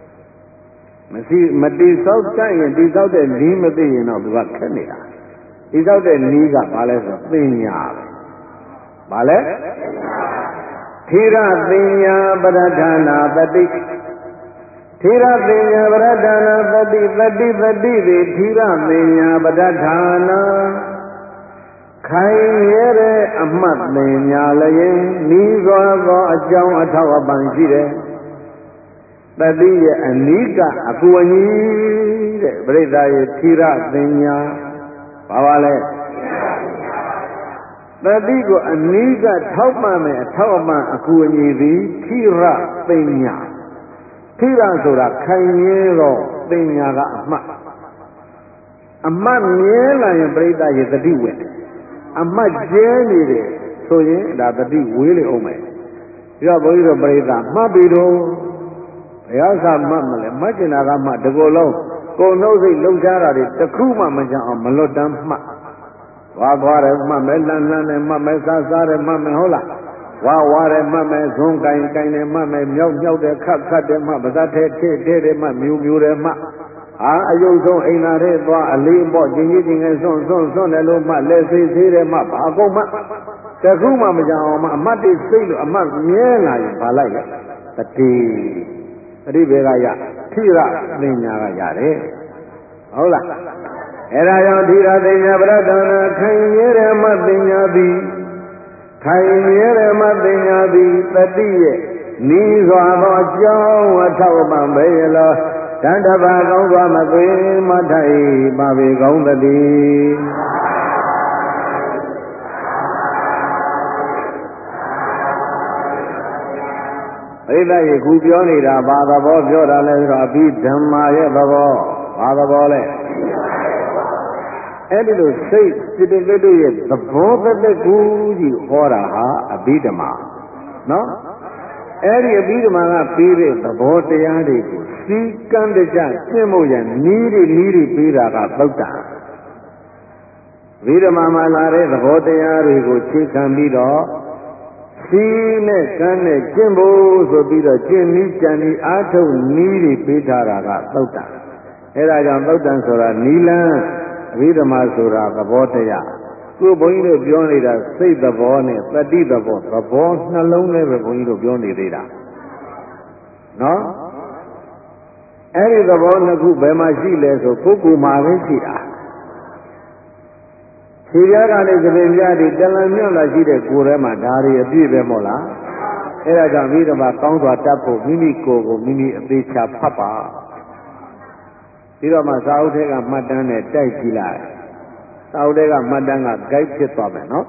မတိဆောက်တတ်ရင်တိဆောက်တဲ့နည်းမသိရင်တော့သူကခက်နေတာတိဆောက်တဲ့နည်းကဘာလဲဆိုပညာပဲဘာလဲထေရပညာပရဒနာပတိထေရပညာပရဒနာပတိပတိပတိတိထေရပညာပရဒနာခိုင်ရတဲ့အမှတ်ပညာလည်းနီးစွာသောအကြောင်းအထောက်အပံ့ရှိတယ်တတိရဲ့အနိကအကူအညီတဲ့ပြိဿရဲ့ထေရပညာဘာပါလဲတတိကိုအနိကထောက်ပံ့မယ်အထောက်အပံ့အကူအညီသည်ထိရပညာထိရဆိုတာခိုင်ရဲသောပညာကအမှတ်မြဲလာရင်ပြိဿရဲ့တတိဝင်အမှတ်ကျဲနေတယ်ဆိုရင်ဒါတတိဝေးလေအောင်မယ်ပြီးတော့ဘုန်းကြီးတို့ပြိဿမှတ်ပြီးတော့ဘယ်ဟာကမှတ်မလဲမှတ်ကျင်တာကမှတ်တကောလုံးကိုယ်နှုတ်စိတ်လှုပ်ရှားတာတွေတစ်ခုမှမကြအောင်မလွတ်တမ်းမှတ်သွားတယ်မှတ်မယ်လန်းတယ်မှတ်မယ်စားတယ်မှတ်မယ်ဟုတ်လားဝါတယ်မှတ်မယ်ဇွန်းကိုင်တယ်မှတ်မယ်မြောက်တယ်ခတ်တယ်မှတ်ပါဇတ်ထဲတယ်မှတ်မျိုးတယ်မှတ်အယုံဆုံးအိမ်သာထဲသွားအလေးပေါ့ကျင်ကြီးငယ်စွန့်တယ်လို့မှလက်သေးတယ်မှဘာကုန်မှတခုမှမကြအောင်မှအမှတ်တွေစိတ်လို့အမှတ်မြဲလာရင်ဘာလိုက်လဲတတိဘေကရထိရပညာကရတယ်ဟုတ်လားအဲ့ဒါကြောင့်ထိရပညာပရဒနာခိုင်ရဲတဲ့မှပညာသည်ခိုင်ရဲတဲ့မှပညာသည်တတိရဲ့နီးစွာသောအကြောင်းအထောက်အပံ့ပဲလောတန်တပါကောင်းစွာမသွေမထိုင်ပါပေကောင်းသတည်းဣဒ္ဓယေခုပြောနေတာဘာသဘောပြောတာလဲဆိုတော့အဘိဓမ္မာရဲ့သဘောဘာသဘောလဲအဲ့ဒီလိုစိတ်စိတ္တတို့ရဲ့သဘောသက်ကူကြီးဟောတာဟာအဘိဓမ္မာနော်အဲ့ဒီအဘိဓမ္မာကပြီးတဲ့သဘောတရားတွေကိုစီကံတကြကျင့်ဖို့ရနီးတွေပြီးတာကသုတ်တံအဘိဓမ္မာမှာလာတဲ့သဘောတရားတွေကိုခြေခံပြီးတော့စီနဲ့ကံနဲ့ကျင့်ဖို့ဆိုပြီးတော့ကျင့်နည်းကြံနည်းအားထုတ်နည်းတွေပေးထားတာကသုတ်တံအဲ့ဒါကြောင့်သုတ်တံဆိုတာနီလန်းအဘိဓမ္မာဆိုတာသဘောတရားခုဘုန်းကြီးတို့ပြောနေတာစိတ်သဘောနဲ့တတိသဘောနှလုံးနဲ့ပဲဘုန်းကြီးတို့ပြောနေသေးတာနော်အဲ့ဒီသဘောနှစ်ခုဘယ်မှာရှိလဲဆိုကိုယ်ကူမှာပဲရှိတာခြေပြားကလည်းသပင်ပြားတွေတလန်မြတ်လာရှိတဲ့ကိုယ်ထဲမှာဒါတွေအပြည့်ပဲမို့လားအဲ့ဒါကြောင့်မိဓမ္မကောင်းစွာတတ်ဖို့မိမိကိုယ်ကိုမိမိအသေးချာဖတ်ပါပြီးတော့မှစာအုပ်ထဲကမှတ်တမ်းနဲ့တိုက်ကြည့်လိုက်စာအုပ်ထဲကမှတ်တမ်းက guide ဖြစ်သွားမယ်နော်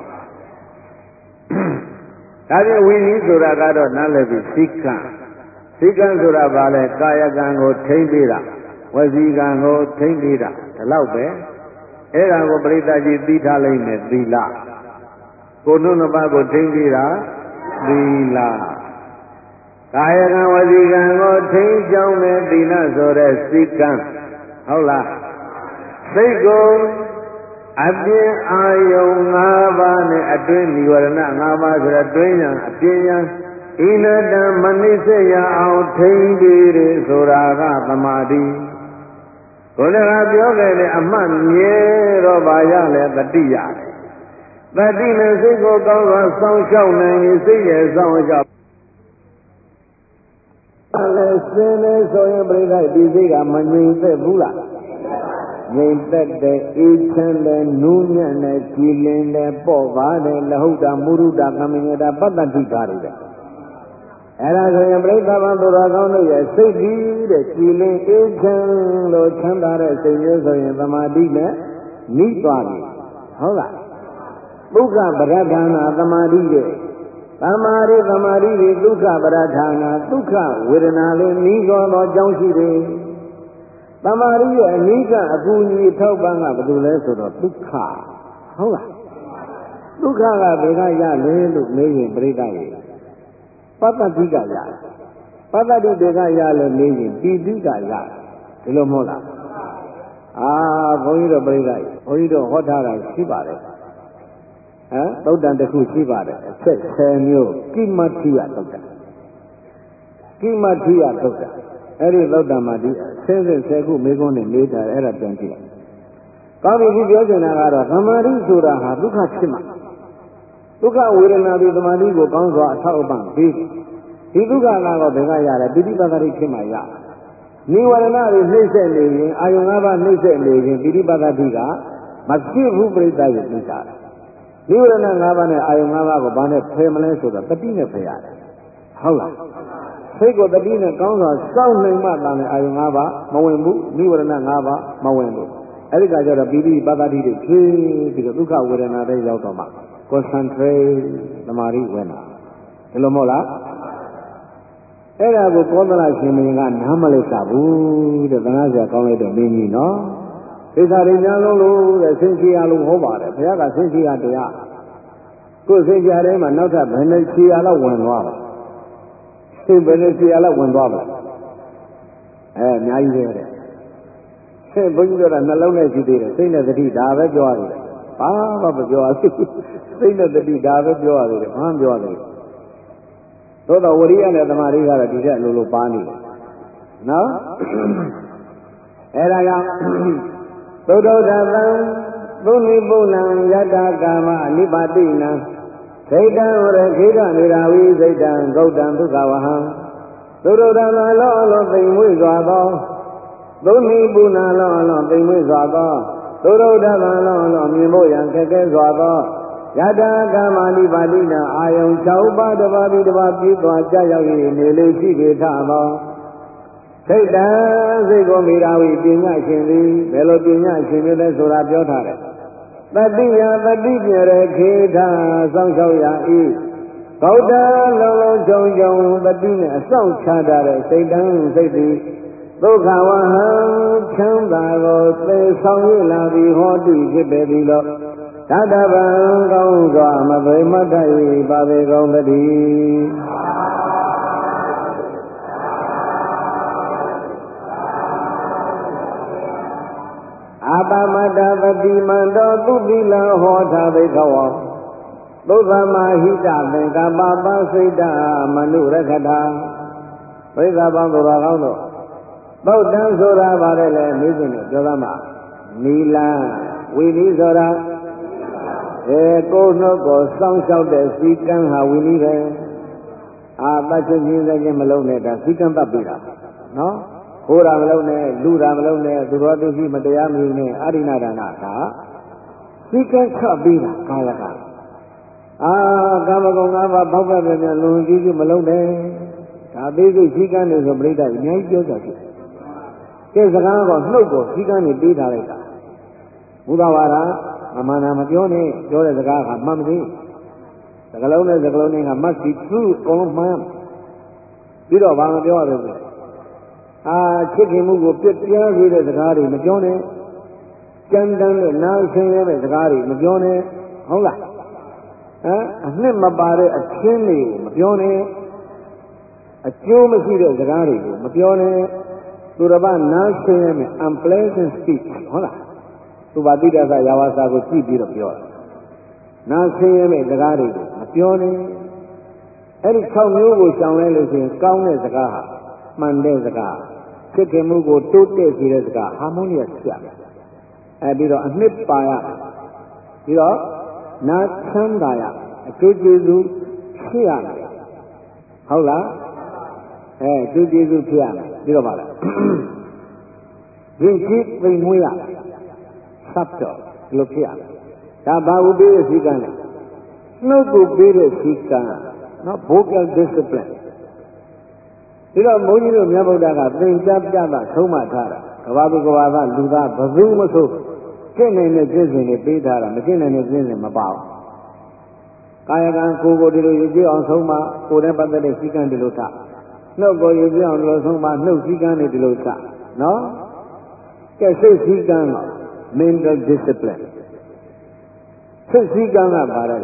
ဒါပြင်ဝိနည်းဆိုတာကတော့နားလည်ပြီးစိကံဆိုတာဘာလဲကာယကံကိုထိမ့်ပေးတာဝစီကံကိုထိမ့်ပေးတာဒီလောက်ပဲအဲ့ဒါကိုပရိသတ်ကြီးသိထားလိုက်မယ်သီလကိုနှုတ်နှစ်ပါးကိုထိမ့်ပေးတာသီလကာယကံဝစီကံကိုထိန်းကျောင်းတဲ့သီလဆိုတဲ့စိတ်ကံဟုတ်လားစိတ်ကိုအပြင်အာယုံ၅ပါးနဲ့အတွင်းនិဝရဏ၅ပါးဆိုတဲ့တွင်းညာအပြင်ညာဣနတံမနိစေယအောင်ထိန်းပြီးတယ်ဆိုတာကသမာဓိကိုယ်ကပြောခဲ့တဲ့အမှတ်မြဲတော့ပါရလဲတတိရတယ်တတိနဲ့စိတ်ကိုကောင်းစွာစောင့်ရှောက်နိုင်ရင်စိတ်ရဲ့စောင့်ရှောက်လဲစင်းလဲဆိုရင်ပြိဋိဒီစိတ်ကမငြိမ်သက်ဘူးလားငြိမ်သက်တဲ့အေးချမ်းတဲ့နူးညံ့တဲ့ကြည်လင်တဲ့ပေါ့ပါတဲ့လဟုတ်တာမုရုဒကမ္မညတာပတ္တတိကာတွေတဲ့အဲ့ဒါဆိုရင်ပြိဋိဘံသူတော်ကောင်းတို့ရဲ့စိတ်ကြီးတဲ့ကြည်လင်အေးချမ်းလို့ချမ်းသာတဲ့စိတ်မျိုးဆိုရင်သမာဓိနဲ့နိသွားပြီဟုတ်လားဒုက္ခပရဒနာသမာဓိရဲ့သမာဓိတွေဒုက္ခပရဒနာဒုက္ခဝေဒနာလေးနှီးသောအကြောင်းရှိတယ်သမာဓိရဲ့အနိကအကူအညီထောက်ပံ့ကဘာလို့လဲဆိုတော့ဒုက္ခဟုတ်လားဒုက္ခကဘယ်ကရလဲလို့မေးရင်ပြိဋိရဲ့ပတ္တတိကရတယ်ပတ္တတိတွေကရလဲမေးရင်ပိဋိကရတယ်ဒီလိုမဟုတ်လားဘုန်းကြီးတို့ပြိဋိဘုန်းကြီးတို့ဟောထားတာရှိပါတယ်သုတ်တန်တစ်ခုရှိပါတယ်အချက်10မျိုးကိမတ္ထိယသုတ်တန်ကိမတ္ထိယသုတ်တန်အဲ့ဒီသုတ်တန်မှာဒီဆင်းဆင်း10ခုမေးခွန်းနဲ့မေးထားတယ်အဲ့ဒါပြန်ကြည့်လိုက်ကောင်းပြီဒီပြောချင်တာကတော့သမာဓိဆိုတာဟာဒုက္ခဖြစ်မှာဒုက္ခဝေဒနာဒီသမာဓိကိုကောင်းစွာအထောက်အပံ့ပေးဒီဒုက္ခကတော့ဘယ်ကရတယ်ပိဋိပတ်တိဖြစ်မှာရနိဝရဏတွေနှိမ့်ဆက်နေရင်အာယုံ၅ပါးနှိမ့်ဆက်နေရင်ပိဋိပတ်တိကမဖြစ်ဘူးပြိဋ္ဌာရဲ့သိတာနိဝရဏ၅ပါးနဲ့အာယုံ၅ပါးကိုဘာနဲ့ဖယ်မလဲဆိုတော့တတိနဲ့ဖယ်ရတယ်ဟုတ်လားစိတ်ကိုတတိနဲ့ကောင်းစွာစောင့်နိုင်မှသာလေအာယုံ၅ပါးမဝင်ဘူးနိဝရဏ၅ပါးမဝင်ဘူးအဲ့ဒီကကျတော့ပိဋိပတ်တိတွေဖြည်းပြီးတော့ဒုက္ခဝေဒနာတွေရောက်တော့မှ concentrate သမာဓိဝင်တာဒီလိုမဟုတ်လားအဲ့ဒါကိုကောသလရှင်မင်းကနားမလည်တာဘူးတဲ့သနာစရာကောင်းလိုက်တော့မင်းကြီးနော်ဒိဋ္ဌာရိညာလုံးလို့တဲ့ဆင်းချရလို့ဟောပါတယ်ဘုရားကဆင်းချရတရားကိုယ်ဆင်းချရထဲမှာနောက်ထပ်ဘယ်နှချရလောက်ဝင်သွားပါဆင်းဘယ်နှချရလောက်ဝင်သွားပါအများကြီးပဲတဲ့ဆင်းဘုန်းကြီးတို့ကနှလုံးနဲ့ရှိသေးတယ်စိတ်နဲ့သတိဒါပဲပြောရတယ်ဘာမှမပြောရဘူးစိတ်နဲ့တတိဒါပဲပြောရတယ်ဘာမှပြောရတယ်သို့တော့ဝရိယနဲ့သမာဓိကတော့ဒီထက်အလိုလိုပါနေတယ်နော်အဲ့ဒါကြောင့်သုဒ္ဓသံသုနိပုဏ္ဏယတ္တကာမအနိပါတိနံစိတ်တံဝရခေတနေရာဝိစိတ်တံဂௌတံဒုက္ခဝဟံသုဒ္ဓသံလောအလောသိမ်မွေ့စွာသောသုနိပုဏ္ဏလောအလောသိမ်မွေ့စွာသောသုဒ္ဓသံလောအလောမြင်ဖို့ရန်ခက်ခဲစွာသောယတ္တကာမအနိပါတိနံအာယုံ6ပါးတစ်ပါးပြီးတစ်ပါးပြီးသွားကြရောက်၍နေလေရှိပေထသောစိတ်တံစိတ်ကိုမိရာဝိပညာရှင်သည်ဘယ်လိုပညာရှင်မျိုးလဲဆိုတာပြောထားတယ်တတိယတတိပြရခေထစောင့်ရှောက်ရ၏ဂௌတလုံးလုံးကြုံကြုံတတိနဲ့အစောင့်ချထားတဲ့စိတ်တံစိတ်သည်ဒုက္ခဝဟံချမ်းသာကိုသေဆောင်ရလာပြီးဟောတိဖြစ်ပေသည်လို့တတဗံကောင်းစွာမသိမတ္တ၏ပါပေကုန်တည်းအပမတ္တပတိမန္တောသူတိလဟောထာဘိခဝောသုသမဟိတသင်္ကပ္ပပစိတ်တမနုရခတာဘိက္ခပေါင်းသူတော်ကောင်းတို့သုတ်တံဆိုတာပါတယ်လေမိစဉ်နဲ့ပြောသမှာနီလံဝိနည်းဆိုတာကိုယ်နှုတ်ကိုစောင့်ရှောက်တဲ့စီကံဟာဝိနည်းပဲတတ်ချင်းချင်းစချင်းမလုံးနဲ့ဒါစီကံတတ်ပြီလားနော်ဟိုးတာမလုံးနဲ့လူတာမလုံးနဲ့သူတော်သူရှိမတရားမယူနဲ့အရိဏဒါနကစီကံချပြီးတာကာယကကာမဂုဏ်၅ပါးဘောက်ကပြပြလုံကြီးကြီးမလုံးနဲ့ဒါသေးစိတ်စီကံနေဆိုပြိဋ္ဌာအများကြီးပြောကြတယ်ကဲစကားကနှုတ်ကိုစီကံနေပေးထားလိုက်တာဘုရားဝါဒအမှန်တမ်းမပြောနဲ့ပြောတဲ့စကားကမှန်မသိစကားလုံးနဲ့စကားလုံးတွေက must be true ကောင်းမှန်ပြီးတော့ဘာမပြောရဘူးချစ်ခင်မှုကိုပြည့်ပြားစေတဲ့စကားတွေမပြောနဲ့ကြမ်းတမ်းတဲ့နားဆင်းရဲတဲ့စကားတွေမပြောနဲ့ဟုတ်လားအနှစ်မပါတဲ့အချင်းတွေကိုမပြောနဲ့အကျိုးမရှိတဲ့စကားတွေကိုမပြောနဲ့သူတစ်ပါးနားဆင်းရမယ် unpleasant speech ဟုတ်လားသူပါတိတ္တသယာဝစာကိုကြည့်ပြီးတော့ပြောတာနားဆင်းရမယ်စကားတွေကိုမပြောနဲ့အဲ့ဒီ6မျိုးကိုရှောင်လိုက်လို့ရှိရင်ကောင်းတဲ့စကားဟာမှန်တဲ့စကားဖြစ်ခင်မှုကိုတိုးတက်စေတဲ့စကား harmonious ဖြစ်ရမယ်ပြီးတော့အနှစ်ပါရပြီးတော့နားချမ်းသာရအကျိုးကျေးဇူးဖြစ်ရမယ်ဟုတ်လားအကျိုးကျေးဇူးဖြစ်ရမယ်ပြီးတော့ပါလားရင်ကြည့်သိမ်မွေးရစပ်တော့ဒီလိုဖြစ်ရမယ်ဒါဘာဝပေးတဲ့စည်းကမ်းလဲနှုတ်ကိုပေးတဲ့စည်းကမ်းနော် vocal discipline ဒီတော့ဘုန်းကြီးတို့မြတ်ဗုဒ္ဓကသင်ကြားပြတာဆုံးမထားတာကဘာပုကဘာသာလူသားဘယ်သူမှဆိုကျင့်နိုင်တဲ့ကျင့်စဉ်တွေပေးထားတာမကျင့်နိုင်တဲ့ကျင့်စဉ်မပါဘူးကာယကံကိုယ်ကိုဒီလိုရည်ကြည်အောင်ဆုံးမကိုယ်နဲ့ပတ်သက်တဲ့စည်းကမ်းဒီလိုထားနှုတ်ကိုရည်ကြည်အောင်ဒီလိုဆုံးမနှုတ်စည်းကမ်းတွေဒီလိုထားနော်ကဲစိတ်စည်းကမ်းက mental discipline စိတ်စည်းကမ်းကပါတယ်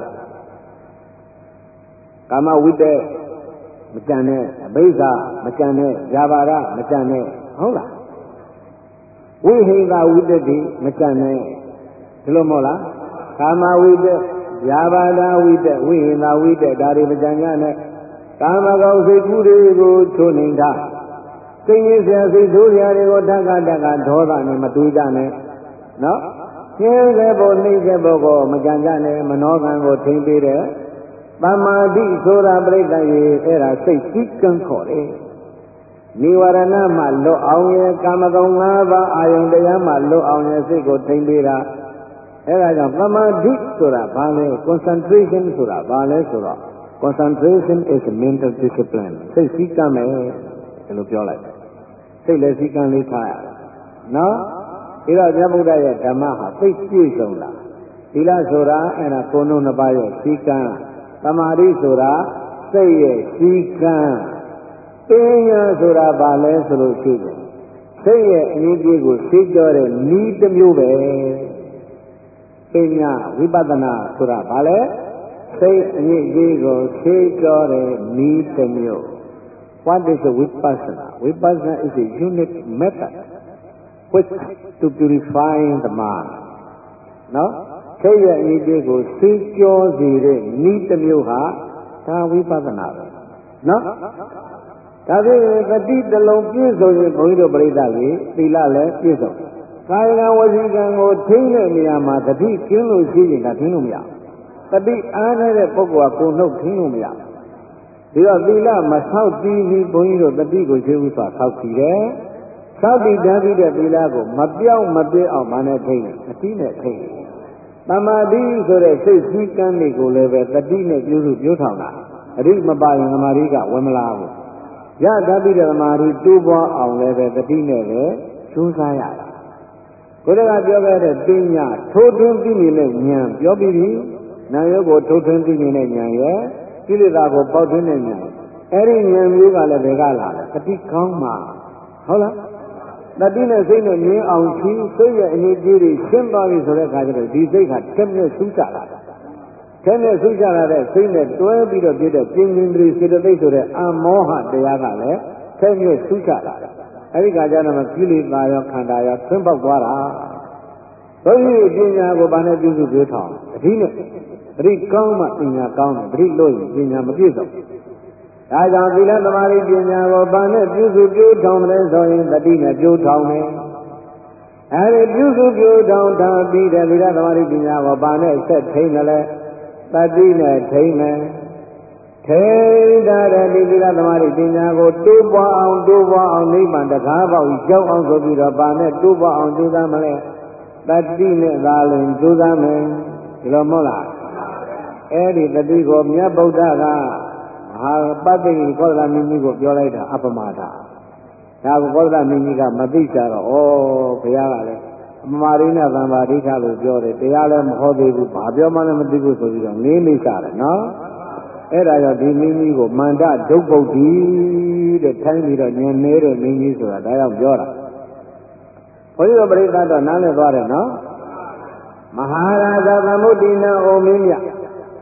ကာမဝိတ္တမကြံနဲ့အဘိဓါမကြံနဲ့ဇာဘာရမကြံနဲ့ဟုတ်လားဝိဟိတဝိတ္တတိမကြံနဲ့ဒီလိုမဟုတ်လားကာမဝိတ္တဇာဘာဒဝိတ္တဝိဟိတဝိတ္တဒါတွေမကြံကြနဲ့ကာမဂုဏ်စိတ်ကူးတွေကိုချိုးနေတာစိတ်ရည်စရာစိတ်ဆိုးစရာတွေကိုတက္ကဒေါသနဲ့မတွေးကြနဲ့နော်ကျင်းစေဖို့နှိမ့်စေဖို့ကိုမကြံကြနဲ့မနောကံကိုထိမ့်ပေးတဲ့ပမာတိဆိုတာပြိတ္တရေအဲ့ဒါစိတ်စည်းကမ်းခေါ်တယ်နိဝရဏမှလွတ်အောင်ရဲ့ကာမဂုဏ်၅ပါးအာယုန်တရားမှလွတ်အောင်ရဲ့စိတ်ကိုထိမ့်ပေးတာအဲ့ဒါကြောင့်ပမာတိဆိုတာဘာလဲ concentration ဆိုတာဘာလဲဆိုတော့ concentration is a mental discipline စိတ်စည်းကမ်းမယ်ဒီလိုပြောလိုက်စိတ်လည်းစည်းကမ်းလေးထားရတယ်နော်ဒီတော့မြတ်ဗုဒ္ဓရဲ့ဓမ္မဟာသိပြည့်စုံတာသီလဆိုတာအဲ့ဒါကိုယ်လုံးနှစ်ပါးရဲ့စည်းကမ်းသမာဓိဆိုတာစိတ်ရဲ့စည်းကမ်းပညာဆိုတာဘာလဲဆိုလို့ရှိတယ်စိတ်ရဲ့အရေးကြီးကိုသိကြောတဲ့နည်းတစ်မျိုးပဲပညာဝိပဿနာဆိုတာဘာလဲစိတ်အရေးကြီးကိုသိကြောတဲ့နည်းတစ်မျိုး What is a vipassana? Vipassana is a unique method which to purify the mind. No? စိတ်ရဲ့အရေးကြီးကိုသိကြောစေတဲ့နည်းတစ်မျိုးဟာဒါဝိပဿနာပဲနော်ဒါဖြင့်တတိတလုံးပြည့်စုံရင်ဘုန်းကြီးတို့ပြိဿကြီးသီလလည်းပြည့်စုံကာယကံဝစီကံကိုထိန်းတဲ့နေရာမှာတတိကျင်းလို့ရှိရင်ဒါထိန်းလို့မရတတိအားတဲ့ပုဂ္ဂိုလ်ကကိုယ်နှုတ်ထိန်းလို့မရဒီတော့သီလမဆောက်ပြီးဘုန်းကြီးတို့တတိကိုရှင်းဥစွာဆောက်ကြည့်တယ်ဆောက်တည်တတ်ပြီးတဲ့သီလကိုမပြောင်းမပြည့်အောင်မနဲ့ထိန်းအတိနဲ့ထိန်းသမာဓိဆိုတဲ့စိတ်စည်းကမ်းတွေကိုလည်းပဲတတိနဲ့ပြုစုပြောထောင်တာအရိမပါရင်သမာဓိကဝင်မလာဘူးရတတ်ပြီးတဲ့သမာဓိတိုးပွားအောင်လည်းပဲတတိနဲ့ပဲကျိုးစားရတာကိုယ်ကပြောခဲ့တဲ့ပညာထိုးထွင်းသိမြင်တဲ့ဉာဏ်ပြောပြီးပြီနာယုတ်ကိုထိုးထွင်းသိမြင်တဲ့ဉာဏ်ရဲ့ကိလေသာကိုပေါက်ထွင်းတဲ့ဉာဏ်အဲ့ဒီဉာဏ်မျိုးကလည်းဘယ်ကလာလဲတတိကောင်းမှာဟုတ်လားတတိနဲ့စိတ်နဲ့မြင်အောင်ရှိစိတ်ရဲ့အရေးကြီးတွေရှင်းသွားပြီဆိုတဲ့အခါကျတော့ဒီစိတ်ကတက်မြက်ဆူးချလာတာတက်မြက်ဆူးချလာတဲ့စိတ်နဲ့တွဲပြီးတော့ပြည့်တဲ့ပြင်းပြင်းတွေစေတသိက်ဆိုတဲ့အမောဟတရားကလည်းတက်မြက်ဆူးချလာတယ်အဲဒီကကြတော့ကိလေသာရောခန္ဓာရောထွန်းပေါက်သွားတာဘုန်းကြီးပညာကိုဗာနဲ့ပြုစုပြောထောင်အဓိနဲ့ပရိကောင်းမှပညာကောင်းတယ်ပရိလို့ရင်ပညာမပြည့်စုံဒါကြောင့်သီလသမာဓိပညာကိုဗာနဲ့ပြုစုပြောထောင်တယ်ဆိုရင်တတိနဲ့ပြောထောင်တယ်အဲဒီပြုစုပြောထောင်ထားပြီးတဲ့သီလသမာဓိပညာကိုဗာနဲ့ဆက်ထိန်းတယ်လေတတိနဲ့ထိန်းမယ်ထိန်းထားတဲ့ဒီသီလသမာဓိပညာကိုတိုးပွားအောင်နိဗ္ဗာန်တကားပေါက်ရောက်အောင်ဆိုပြီးတော့ဗာနဲ့တိုးပွားအောင်ကြိုးစားမလဲတတိနဲ့သာလင်ကြိုးစားမယ်ဒီလိုမဟုတ်လားအဲ့ဒီတတိကိုမြတ်ဗုဒ္ဓကဟာပတ္တိကောသလမင်းကြီးကိုပြောလိုက်တာအပမဒဒါကိုကောသလမင်းကြီးကမသိကြတော့ဩဘုရားကလည်းအမှားရင်းနဲ့သံပါဒိဋ္ဌလို့ပြောတယ်တရားလည်းမဟောသေးဘူးဘာပြောမှလည်းမသိဘူးဆိုပြီးတော့နေမိစားတယ်နော်အဲ့ဒါကြောင့်ဒီမင်းကြီးကိုမန္တဒုဗ္ဗုဒ္ဓီတဲ့ထိုင်းပြီးတော့ညင်နေတဲ့မင်းကြီးဆိုတာဒါကြောင့်ပြောတာဘုန်းကြီးတို့ပရိသတ်တော့နားလည်သွားတယ်နော်မဟာရာဇသမုဒ္ဒိနာအိုမင်းမြ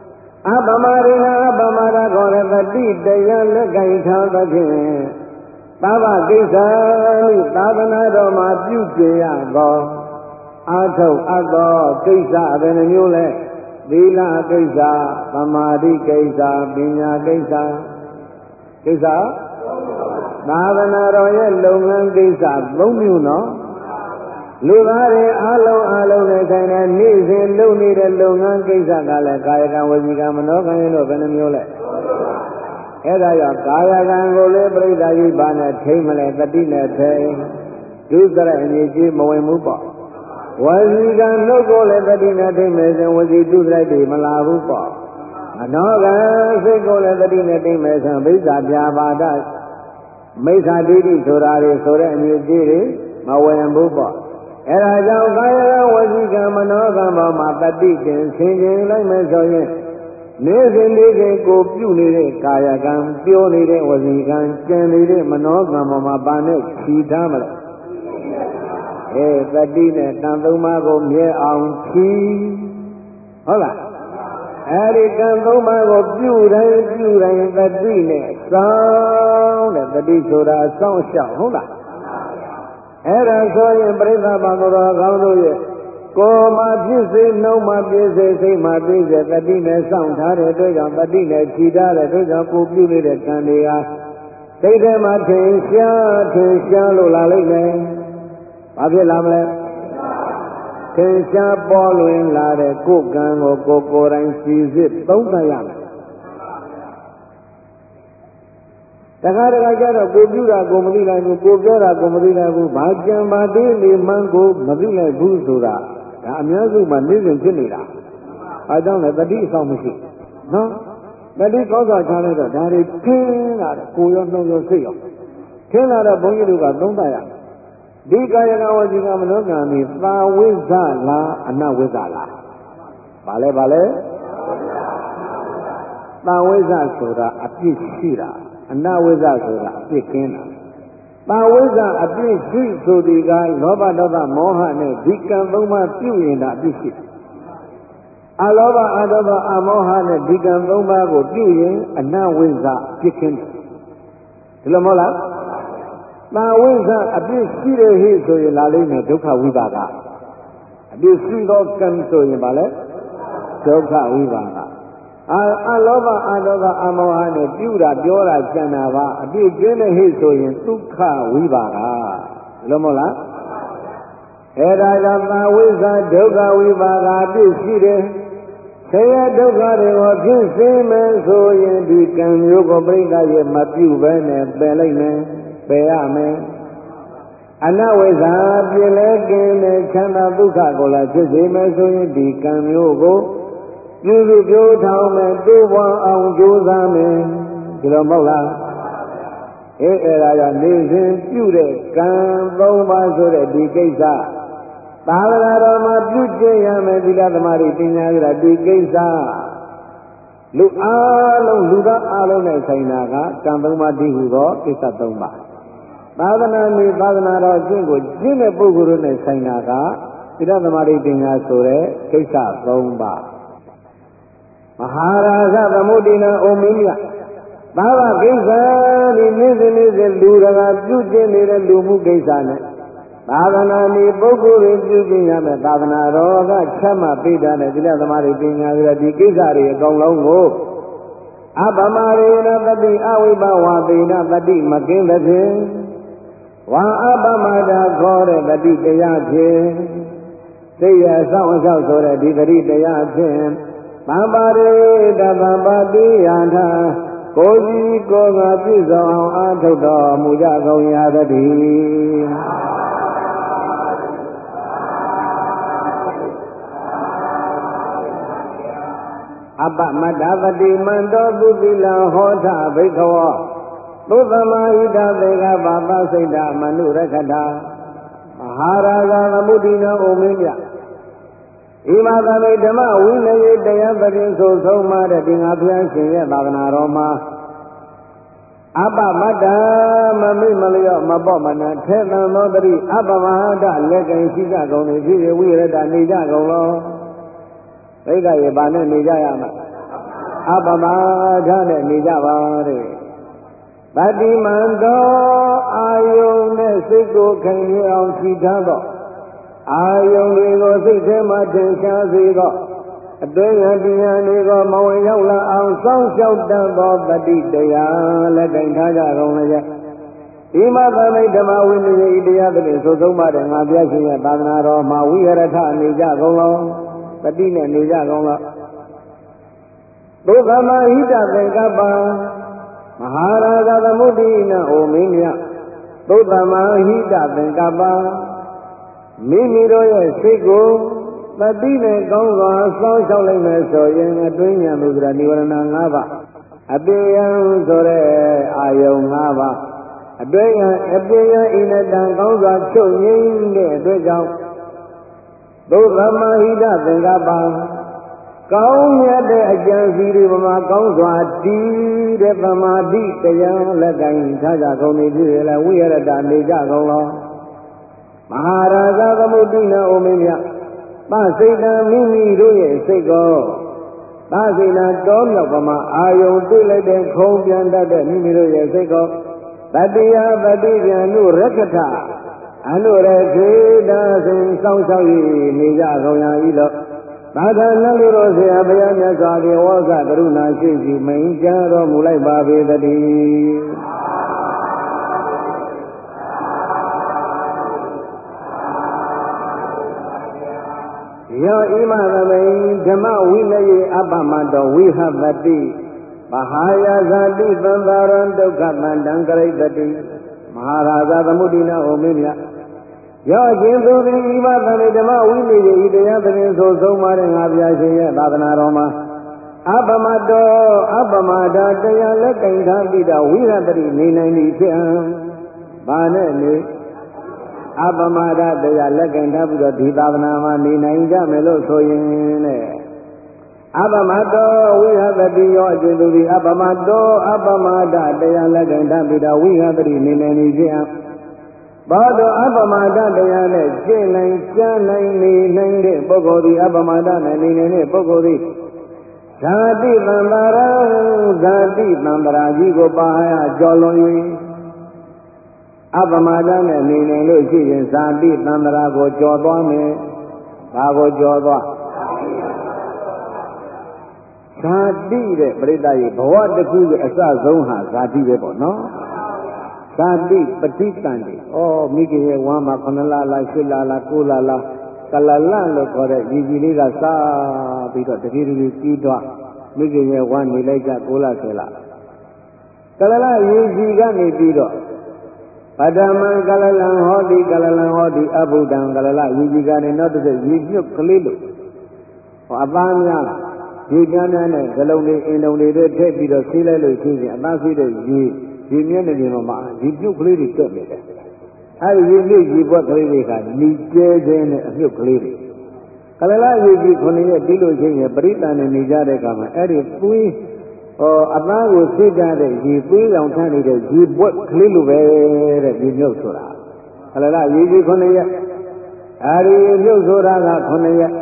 ပမရိနာအပမရခေါ်တဲ့တတိတရားလက်ကင်ထားသဖြင့်သာဝကိစ္စသာသနာတော်မှာပြုကျင်ရသောအာထုတ်အပ်သောကိစ္စဘယ်နှမျိုးလဲသီလကိစ္စသမာဓိကိစ္စပညာကိစ္စသာသနာတော်ရဲ့လုပ်ငန်းကိစ္စ၃မျိုးနော်လူသားတွေအလုံးနဲ့ဆိုင်တဲ့နေ့စဉ်လုပ်နေတဲ့လုပ်ငန်းကိစ္စကလည်းကာယကံဝစီကံမနောကံတို့ဘယ်နှမျိုးလဲအဲ့ဒါကြောင့်ကာယကံကိုလည်းပြိဿယိပါနဲ့ထိမ့်မလဲတတိနဲ့ထိမ့်ဒုစရအငြိကြီးမဝင်ဘူးပေါ့ဝစီကံနှုတ်ကိုလည်းတတိနဲ့ထိမ့်မယ်ဆိုဝစီဒုစရိုက်တွေမလာဘူးပေါ့မနောကံစိတ်ကိုလည်းတတိနဲ့ထိမ့်မယ်ဆိုဘိဇာပြာပါဒမိစ္ဆာဒိဋ္ဌိဆိုတာတွေဆိုတဲ့အငြိကြီးတွေမဝင်ဘူးပေါ့အဲ့ဒါကြောင့်ကာယကဝစီကံမနောကံပေါ်မှာတတိတင်ဆင်ခြင်လိုက်မယ်ဆိုရင်နေ့စဉ်ကိုပြုနေတဲ့ကာယကံပြောနေတဲ့ဝစီကံကျင်နေတဲ့မနောကံပေါ်မှာပါနဲ့ခြီးထားမလို့တတိနဲ့တန်သုံးပါးကိုမြဲအောင်ခြီးဟုတ်လားအဲ့ဒီကံသုံးပါးကိုပြုတိုင်းတတိနဲ့စောင်းတဲ့တတိဆိုတာစောင့်ရှောက်ဟုတ်လားအဲ့ဒါဆိုရင်ပြိဿဘာသာတော်ကောင်းတို့ရဲ့ကိုယ်မှာဖြစ်စေနှုံးမှာပြည့်စေစိတ်မှာပြည့်စေတတိနဲ့စောင့်ထားတဲ့အတွက်ကြောင့်တတိနဲ့ခြိထားတဲ့အတွက်ကြောင့်ကိုပြုနေတဲ့ကံတွေဟာစိတ်ထဲမှာထင်ရှားလို့လာလိမ့်မယ်။ဘာဖြစ်လာမလဲ။ထင်ရှားပေါ်လွင်လာတဲ့ကိုယ်ကံကိုကိုယ်တိုင်စီစစ်သုံးသပ်ရမယ်။တခါကျတော့ကိုပြုတာကိုမသိနိုင်ဘူးကိုပြောတာကိုမသိနိုင်ဘူးဘာကြံပါသေးနေမှန်းကိုမသိနိုင်ဘူးဆိုတာဒါအများစုမှာနေ့စဉ်ဖြစ်နေတာ။အဲကြောင့်လည်းတတိအဆောင်မရှိနော်တတိကောင်းစွာချလိုက်တော့ဒါတွေထင်းလာတယ်ကိုရောနှုံရောစိတ်ရောထင်းလာတော့ဘုန်းကြီးတို့ကသုံးသပ်ရဒီကာယကဝစီကမနောကံဒီသာဝိဇ္ဇလားအနဝိဇ္ဇလားဘာလဲသာဝိဇ္ဇဆိုတာအပြစ်ရှိတာအနဝိဇ္ဇဆိုတာအပြစ်ကင်းတာသာဝိဇ္ဇအပြစ်ရှိဆိုဒီကလောဘဒေါသမောဟနဲ့ဒီကံသုံးပါးပြုရင်တာအပြစ်ရှိအလောဘအဒေါသအမောဟနဲ့ဒီကံသုံးပါးကိုပြုရင်အနဝိဇ္ဇအပြစ်ကင်းတယ်ဒီလိုမဟုတ်လားသာဝိဇ္ဇအပြစ်ရှိတဲ့ဟိဆိုရင်လာလိမ့်မယ်ဒုက္ခဝိပါကအပြစ်ရှိသောကံဆိုရင်ဘာလဲဒုက္ခဝိပါကအလောဘအဒေါသအမောဟနဲ့ပြုတာပြောတာကြံတာပါအပြစ်ကျင်းတဲ့ဟိဆိုရင်ဒုက္ခဝိပါကလို့မဟုတ်လားအဲ့ဒါကသာဝိဇ္ဇဒုက္ခဝိပါကအပြစ်ရှိတယ်ဆရာဒုက္ခတွေကိုဖြစ်စေမယ်ဆိုရင်ဒီကံမျိုးကိုပြိဿရဲ့မပြုဘဲနဲ့ပယ်လိုက်မယ်ပယ်ရမယ်အနဝိဇ္ဇပြည့်လဲကင်းတဲ့ချမ်းသာဒုက္ခကိုလည်းဖြစ်စေမယ်ဆိုရင်ဒီကံမျိုးကိုပြုစုပြောထောင်မယ်တိုးပွားအောင်ကြိုးစားမယ်ဒီလိုမဟုတ်လားအဲ့ဒါကြောင့်နေစဉ်ပြုတဲ့ကံ၃ပါးဆိုတဲ့ဒီကိစ္စသာသနာတော်မှာပြုကျင့်ရမယ်သီလသမာဓိပညာကြတာဒီကိစ္စလူအားလုံးလူသားအားလုံးနဲ့ဆိုင်တာကကံ၃ပါးတည်ဟူသောကိစ္စ၃ပါးသာသနာနေသာသနာတော်အကျင့်ကိုကျင့်တဲ့ပုဂ္ဂိုလ်တို့နဲ့ဆိုင်တာကသီလသမာဓိပညာဆိုတဲ့ကိစ္စ၃ပါးမဟာရာဇသမုဒ္ဒိနာအိုမင်းမြသာဝကိစ္စဒီနေ့စဉ်လူတကာပြုကျင့်နေတဲ့လူမှုကိစ္စနဲ့သာသနာနေပုဂ္ဂိုလ်တွေပြုကျင့်ရမယ်သာသနာတော်ကချက်မှပေးတာနဲ့သီလသမာဓိပညာဆိုတဲ့ဒီကိစ္စတွေအကောင်လုံးကိုအပမရေနတတိအဝိဘဝသေနတတိမကင်းတဲ့ဖြင့်ဝါအပမတာခေါ်တဲ့တတိတရားဖြင့်သိရဆောင်အဆောက်ဆိုတဲ့ဒီတတိတရားဖြင့်သံပါရိတသံပါတိယထာကိုယ်စီကိုယ်ကပြည့်စုံအောင်အားထုတ်တော်မူကြကုန်ရသတည်းအပမတ္တပတိမန္တောသုတိလံဟောထဘိက္ခဝောသုသမဟိတသေကပါပစိတ်တမနုရခတာမဟာရာဇသမုဒ္ဒိနောဩမင်းမြဤမှာသမိဓမ္မဝိနည်းတရားပရိဆိုဆုံးမတဲ့ဒီငါဘုရားရှင်ရဲ့သာသနာတော်မှာအပမတ္တမမိမလျော့မပေါ့မနာထဲသံသောတတိအပမဟာတလက်ကင်ရှိကြကုန်နေဖြစ်ဝိရဒနေကြကုန်လောသိက္ခာရေဘာနဲ့နေကြရမှာအပမဒနဲ့နေကြပါတဲ့တတိမန္တောအာယုန်နဲ့စိတ်ကိုခံရအောင်ကြည်ထားတော့အာယုန်တွေကိုစိတ်ထဲမှာထင်ရှားစေတော့အတွင်းရတရားတွေကိုမဝင်ရောက်လာအောင်စောင့်ရှောက်တတ်သောတတိတရားလက်ကင်ထားကြကုန်လေဒီမှာသမိဓမ္မဝိနည်းတရားတွေဆိုဆုံးပါတဲ့ငါပြရှင်ရဲ့သာသနာတော်မှာဝိရထနေကြကုန်လောတတိနဲ့နေကြကုန်လောသုသမဟိတသင်္ကပ္ပမဟာရာဇသမုဒိနအိုမင်းမြတ်သုသမဟိတသင်္ကပ္ပမိမိတို့ရဲ့စိတ်ကိုတတိနဲ့ကောင်းစွာစောင့်ရှောက်လိုက်မယ်ဆိုရင်အတွင်းဉာဏ်မှုဆိုတာនិဝရဏ၅ပါးအပိယံဆိုတဲ့အာယုံ၅ပါးအတွင်းအပိယံဣနတံကောင်းစွာချုပ်ငြိမ်းတဲ့အတွက်ကြောင့်သုသမဟိတသင်္ကပ္ပကောင်းမြတ်တဲ့အကျဉ်းစီတွေမှာကောင်းစွာတည်တဲ့သမာဓိတရားလက်ကင်ထားကြကုန်နေပြီလေဝိရဒနေကြကုန်လောမဟာရာဇသမုဒိနအိုမင်းမြတ်သစိတ်တံမိမိတို့ရဲ့စိတ်ကိုသစိတ်တံတောမြောက်ပမာအာယုံတွေ့လိုက်တဲ့ခုံပြန်တတ်တဲ့မိမိတို့ရဲ့စိတ်ကိုတတိယပฏิပြန်နုရက္ခထအနုရခေတစဉ်စောင့်ရှောက်၍နေကြကုန်ရ၏လို့သာသနာလူတော်ဆရာဘုရားမြတ်စွာဘုရားဝါကကရုဏာရှိရှိမိန်ကြားတော်မူလိုက်ပါပေတည်းယောဣမသမိန်ဓမ္မဝိနယေအပ္ပမတောဝိဟပတိမဟာယာဇာတိသံဃာရံဒုက္ခတန္တံကရိတတိမဟာရာဇသမုဒိနာဩမေမြယောခြင်းသူသည်ဣမသမိန်ဓမ္မဝိနယေဤတရားသဖြင့်ဆိုဆုံးပါတဲ့ငါဗျာရှင်ရဲ့သာသနာတော်မှာအပ္ပမတောအပ္ပမဒါတရားလက်ကင်ထားပြီးတော့ဝိဟပတိနေနိုင်ပြီဖြစ်ဟံဘာနဲ့နေအပ္ပမဒတရားလက်ကင်ထားပြီးတော့ဒီသာသနာမှာနေနိုင်ကြမယ်လို့ဆိုရင်တဲ့အပ္ပမတောဝိဟပတိယောအကျဉ်သူသည်အပ္ပမတောအပ္ပမဒတရားလက်ကင်ထားပြီးတော့ဝိဟပတိနေနိုင်ပြီဖြစ်ဟံဘာတော့အပ္ပမဒတရားနဲ့ကျင့်နိုင်ကြံနိုင်နေနိုင်တဲ့ပုဂ္ဂိုလ်သည်အပ္ပမဒနဲ့နေနိုင်တဲ့ပုဂ္ဂိုလ်သည်ဇာတိသံဃာရံဇာတိသံဃာကြီးကိုပါရကြော်လွန်၍အပ္ပမဒနဲ့နေနိုင်လို့ရှိရင်ဇာတိသံဃာကိုကြော်သွားမယ်။ဘာကိုကြော်သွားဇာတိတဲ့ပြိတ္တရဲ့ဘဝတစ်ခုရဲ့အစဆုံးဟာဇာတိပဲပေါ့နော်။ဇာတိပဋိသန္တိ။ဩမိခင်ရဲ့ဝမ်းမှာ9လလား10လလား9လလားကလလလို့ခေါ်တဲ့ညီကြီးလေးကစားပြီးတော့တတိတတိကြီးတော့မိခင်ရဲ့ဝမ်းနေလိုက်ကြ9လ10လကလလညီကြီးကနေပြီးတော့ပဒမံကလလံဟောတိကလလံဟောတိအဘုဒ္ဓံကလလညီကြီးကနေနောက်တစ်ချက်ညီညွတ်ကလေးလို့ဟောအသားများညီကျမ်းနဲ့ဂလုံးလေးအင်တုံလေးတွေထည့်ပြီးတော့ဆေးလိုက်လို့ရှိရင်အသားဆေးတဲ့ညီမျက်နှာပြင်ပေါ်မှာညီညွတ်ကလေးတွေတက်နေတယ်အဲဒီညီညွတ်ညီပွက်ကလေးတွေကညီကျဲခြင်းနဲ့အမြုပ်ကလေးတွေကလလညီကြီး9ရက်ပြီးလို့ရှိရင်ပရိသတ်နဲ့နေကြတဲ့အခါမှာအဲ့ဒီသွေးအသားကိုသိကြတဲ့ရေသွေးရောင်ထမ်းနေတဲ့ရေပွက်ကလေးလိုပဲတဲ့ဒီမြုပ်ဆိုတာခလလရေကြီး9ရက်အဲဒီမြုပ်ဆိုတာက9ရက်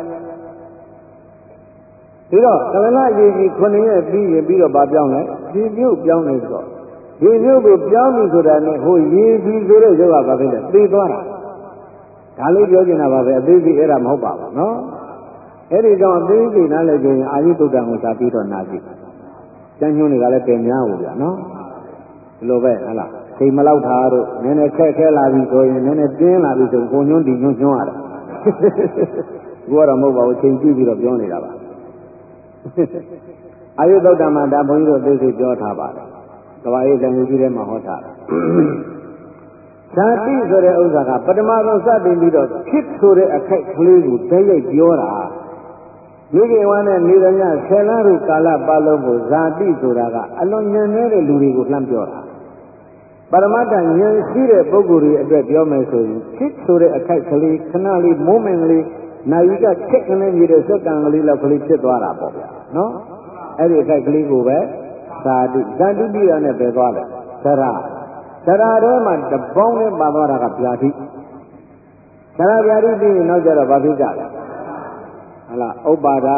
ပြီးတော့ခလလရေကြီး9ရက်ပြီးရင်ပြီးတော့ဗာပြောင်းလဲဒီမြုပ်ပြောင်းနေဆိုတော့ဒီမြုပ်ကိုပြောင်းပြီဆိုတာနဲ့ဟိုရေကြီးဆိုတဲ့ယောဂဘာဖြစ်လဲသိသွားတာဒါလေးပြောချင်တာပါပဲအသေးစိတ်အဲ့ဒါမဟုတ်ပါဘူးနော်အဲ့ဒီကြောင့်အသေးစိတ်နားလည်ခြင်းအာယုတုတ္တံကိုသာပြီးတော့နာကြည့်ကျမ်းညွှန်းတွေကလည်းပြင်များဘူးဗျာနော်ဒီလိုပဲဟလားချိန်မလောက်ထားတို့နည်းနည်းခက်လာပြီဆိုရင်နည်းနည်းပြင်းလာပြီဆိုကိုညွှန်းဒီညွှန်းရတယ်ဘုရားတော့မဟုတ်ပါဘူးချိန်ကြည့်ပြီးတော့ပြောနေတာပါအာယုတုတ္တမှာဒါဘုန်းကြီးတို့သိသိပြောထားပါတယ်ကဘာရေးတန်ကြီးထဲမှာဟောထားတာဇာတိဆိုတဲ့ဥစ္စာကပထမဆုံးစတင်ပြီးတော့ဖြစ်ဆိုတဲ့အခိုက်ကလေးကိုတည့်ရိုက်ပြောတာမိခင်ဝါနဲ့နေသမျှ10လတို့ကာလပတ်လုံးကိုဇာတိဆိုတာကအလွန်ဉာဏ်နဲ့တဲ့လူတွေကိုလှမ်းပြောတာပရမတ္ထဉာဏ်ရှိတဲ့ပုဂ္ဂိုလ်တွေအတွက်ပြောမယ်ဆိုရင်ဖြစ်ဆိုတဲ့အခိုက်ကလေးခဏလေးမိုးမင်ကလေးနာယီကခက်ကနေမြည်တဲ့စက္ကန့်ကလေးလောက်ကလေးဖြစ်သွားတာပေါ့ဗျာနော်အဲ့ဒီအခိုက်ကလေးကိုပဲဇာတိပြီးရနဲ့ပဲသွားတယ်သရထဲမှာတပေါင်းနဲ့ပါသွားတာကဗျာတိသရဗျာတိပြီးရင်နောက်ကြတော့ဘာဖြစ်ကြလဲဟလားဥပ္ပါဒ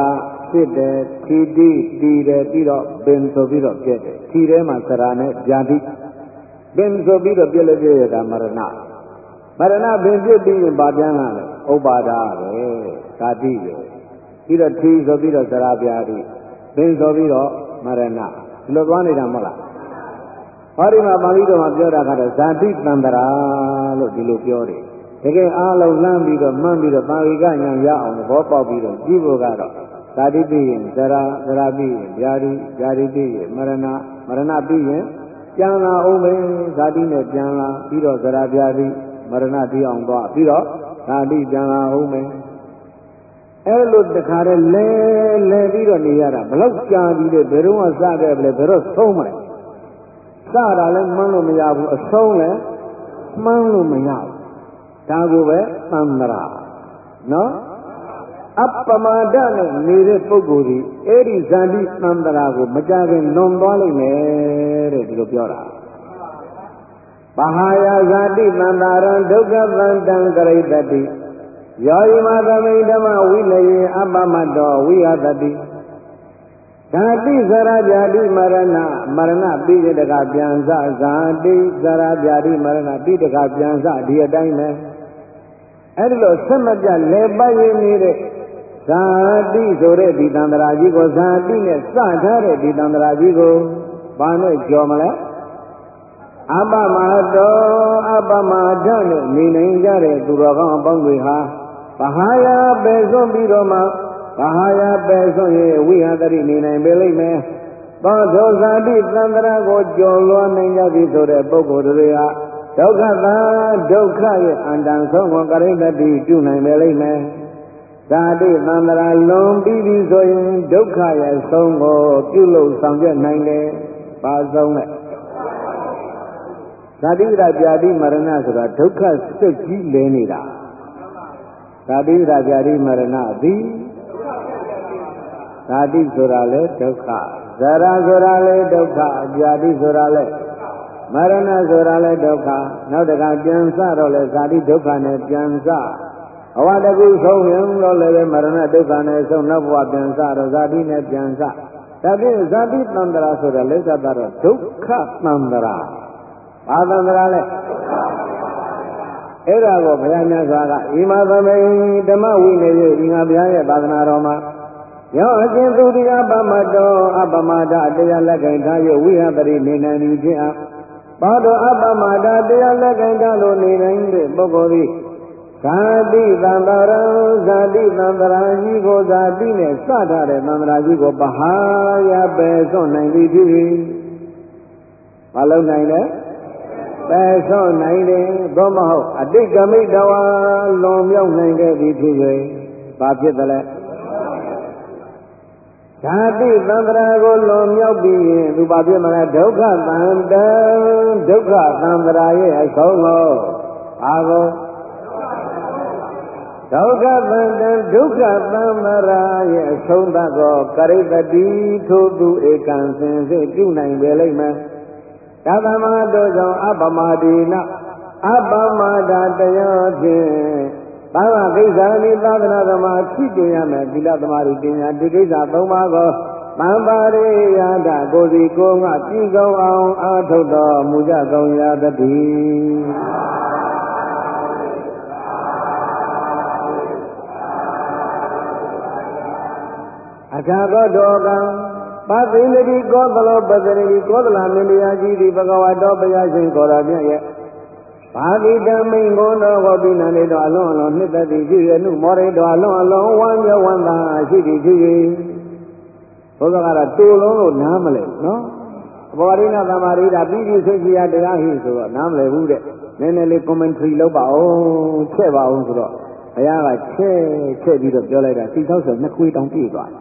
ဖြစ်တယ်ထီတိတည်တယ်ပြီးတော့ပင်ဆိုပြီးတော့ပြည့်တယ်ထီထဲမှာသရာနဲ့ဗျာတိပင်ဆိုပြီးတော့ပြည့်လို့ပြည့်ရတာမရဏပင်ပြည့်ပြီးရင်ဗာပြန်လာတယ်ဥပါဒပဲဇာတိပဲပြီးတော့ထီဆိုပြီးတော့သရာဗျာတိပင်ဆိုပြီးတော့မရဏဒီလိုသွားနေတာမဟုတ်လားဟောဒီမှာပါဠိတော်မှာပြောတာကတော့ဇာတိတန္တရာလို့ဒီလိုပြောတယ်တကယ်အားလုံးလှမ်းပြီးတော့မှန်းပြီးတော့ပါဠိကညာရအောင်သဘောပေါက်ပြီးတော့ကြည့်ဖို့ကတော့ဇာတိပြီးရင်သရာပြီးရင်ဗျာတိပြီးရင်မရဏပြီးရင်ပြန်လာအောင်ပဲဇာတိနဲ့ပြန်လာပြီးတော့သရာဗျာတိမရဏပြီးအောင်သွားပြီးတော့ဇာတိပြန်လာအောင်ပဲအဲ့လိုတခါတည်းလဲပြီးတော့နေရတာဘလို့ကြာပြီးလေဘယ်တော့မှစခဲ့ပြီလေဘယ်တော့ဆုံးမလဲစတာလည်းမှန်းလို့မရဘူးအဆုံးလည်းမှန်းလို့မရဘူးဒါကိုပဲသံဃာနော်အပ္ပမာဒနဲ့နေတဲ့ပုဂ္ဂိုလ်ဒီအဲ့ဒီဇာတိသံဃာကိုမကြခင်လွန်သွားလိမ့်မယ်တဲ့ဒီလိုပြောတာပဟာယဇာတိသံဃာရံဒုက္ခသံတံကရိတတိယောယိမသမိဓမ္မဝိနယေအပ္ပမတောဝိဟတတိဇာတိဇရာဗျာတိမရဏပြီးတဲ့တကပြန်စဇာတိဇရာဗျာတိမရဏပြီးတကပြန်စဒီအတိုင်းပဲအဲ့ဒီလိုဆက်မပြတ်လဲပတ်ရင်းနေတဲ့ဇာတိဆိုတဲ့ဒီတန္တရာကြီးကိုဇာတိနဲ့စထားတဲ့ဒီတန္တရာကြီးကိုဘာနဲ့ကြော်မလဲအပ္ပမတောအပ္ပမဒနဲ့နေနိုင်ကြတဲ့သူတော်ကောင်းအပေါင်းတွေဟာဘာဟာယပဲစွန့်ပြီးတော့မှဘာဟာယပဲစွန့်ရဲ့ဝိဟတရိနေနိုင်ပေလိမ့်မယ်သောသောဇာတိသံဃာကိုကြော်လွှားနိုင်ကြပြီဆိုတဲ့ပုဂ္ဂိုလ်တွေဟာဒုက္ခသာဒုက္ခရဲ့အန္တန်ဆုံးကိုကရိတတိပြုနိုင်ပေလိမ့်မယ်ဇာတိသံဃာလွန်ပြီးပြီဆိုရင်ဒုက္ခရဲ့ဆုံးကိုပြုလို့ဆောင်ရွက်နိုင်တယ်ပါဆုံးနဲ့ဇာတိရဗျာတိမရဏဆိုတာဒုက္ခစိတ်ကြီးလဲနေတာဇာတိရဗျာတိမရဏသည်ဇာတိဆိုတာလေဒုက္ခဇရာဆိုတာလေဒုက္ခဗျာတိဆိုတာလေမရဏဆိုတာလေဒုက္ခနောက်တခါပြန်စတော့လေဇာတိဒုက္ခနဲ့ပြန်စဘဝတကူဆုံးရင်တော့လည်းမရဏဒုက္ခနဲ့ဆုံးနောက်ဘဝပြန်စတော့ဇာတိနဲ့ပြန်စဒါဖြင့်ဇာတိတန္တရာဆိုတဲ့လက်သတ္တတော့ဒုက္ခတန္တရာဘာတန္တရာလဲအဲ့ဒါကိုဘုရားမြတ်စွာကဣမသမိဓမ္မဝိနည်းဤငါဘုရားရဲ့သာသနာတော်မှာယောအရှင်သူတရားပမတောအပ္ပမဒတရားလက်ကင်ထား၍ဝိဟတရိနေနိုင်ပြီဖြစ်အားဘာတော်အပ္ပမဒတရားလက်ကင်ထားလို့နေနိုင်တဲ့ပုဂ္ဂိုလ်သည်ဇာတိသံဃာရံဇာတိသံဃာကြီးကိုဇာတိနဲ့စထားတဲ့သံဃာကြီးကိုပဟာယပဲစွန့်နိုင်ပြီဖြစ်၏မလုံးနိုင်တယ်ပဲစွန့်နိုင်တယ်သို့မဟုတ်အတိတ်ကမိတ္တဝါလွန်မြောက်နိုင်ခဲ့ပြီဖြစ်၍ဘာဖြစ်သလဲဇာတိသံဃာကိုလွန်မြောက်ပြီးရင်သူဘာဖြစ်မလဲဒုက္ခသံတံဒုက္ခသံဃာရဲ့အဆုံးလို့ဘာကိုဒုက္ခသံတံဒုက္ခသံဃာရဲ့အဆုံးသတ်ကိုကရိတတိထိုသူဧကံစင်စစ်ပြုနိုင်ပေလိမ့်မယ်သဗ္ဗမတောကြောင့်အပ္ပမဒေနအပ္ပမဒါတရားဖြင့်ဘာဝကိစ္စနိသာသနာသမာဖြစ်တင်ရမယ်သီလသမာဓိပညာဒီကိစ္စ၃ပါးကိုသံပါရိယဒကိုစီကိုငါပြည်ကောင်းအောင်အားထုတ်တော်မူကြကုန်ရာတည်းအခါကောတောကံပါသိလတိကောသလောပသရိကောသလမင်းတရားကြီးသည်ဘဂဝါတော်ဘုရားရှင်ကိုယ်တော်မြတ်ရဲ့ဘာတိတမိန်ကိုတော်ဟောပြီးနာနေတော်အလွန်အလွန်နှစ်သက်သည်ဖြစ်ရနုမောရိတော်အလွန်အလွန်ဝမ်းမြောက်ဝမ်းသာရှိသည်ဖြစ်၍ဘုရားကတော့တူလုံးလို့နားမလဲနော်ဘောရိနာသမာရိတာပြီးပြီးဆွေးကြရတရားဟိဆိုတော့နားမလဲဘူးတဲ့နည်းနည်းလေး commentary လုပ်ပါအောင်ချက်ပါအောင်ဆိုတော့ဘုရားကချက်ပြီးတော့ပြောလိုက်တာစီသောဆိုနှစ်ခွေးတောင်ပြည့်သွား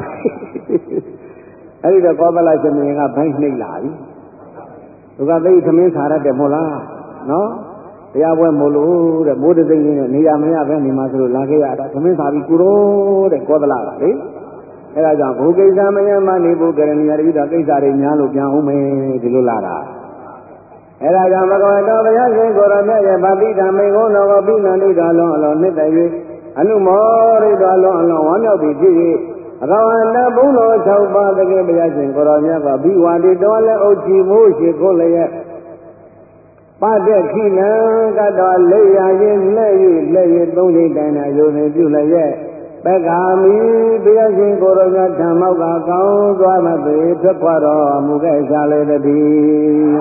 အဲ့ဒီတော့ကောသလရှင်မင်းကဘိုင်းနှိမ့်လာပြီသူကသိသမင်းစားရတယ်မဟုတ်လားနော်တရားပွဲမို့လို့တဲ့မိုးတသိန်းလေးနဲ့နေရမရပဲနေမှာဆိုလို့လာခဲ့ရတာသမင်းစားပြီးကုတော့တဲ့ကောသလကလေအဲ့ဒါကြောင့်ဘုကိစ္စမယမနေဘူးကရဏီယတိတော့ကိစ္စတွေများလို့ပြန်အောင်မယ်ဒီလိုလာတာအဲ့ဒါကြောင့်ဘဂဝါတော်ဘုရားရှင်ကိုယ်တော်မြတ်ရဲ့ဗတိဓမ္မေကိုတော်ကိုပြီးနာနေတော်လုံးအလုံးနှစ်သက်၍အနုမောရိတော်လုံးအလုံးဝမ်းမြောက်ပြီးဖြစ်၍ရောဟဏဘုံတော်6ပါးတကယ်ဘုရားရှင်ကိုရောမြတ်ကဘိဝါဒီတော်လည်းအုပ်ချီမိုးရှိခိုးလျက်ပါတဲ့ခိနံကတော့လက်ရရင်လက်ရသုံးချိန်တိုင်တိုင်ယုံနေပြုလျက်ပက္ခာမိဘုရားရှင်ကိုရောမြတ်ဓမ္မောကကောင်းသွားမသွေထွက်ခွာတော်မူခဲ့ကြလေတည်း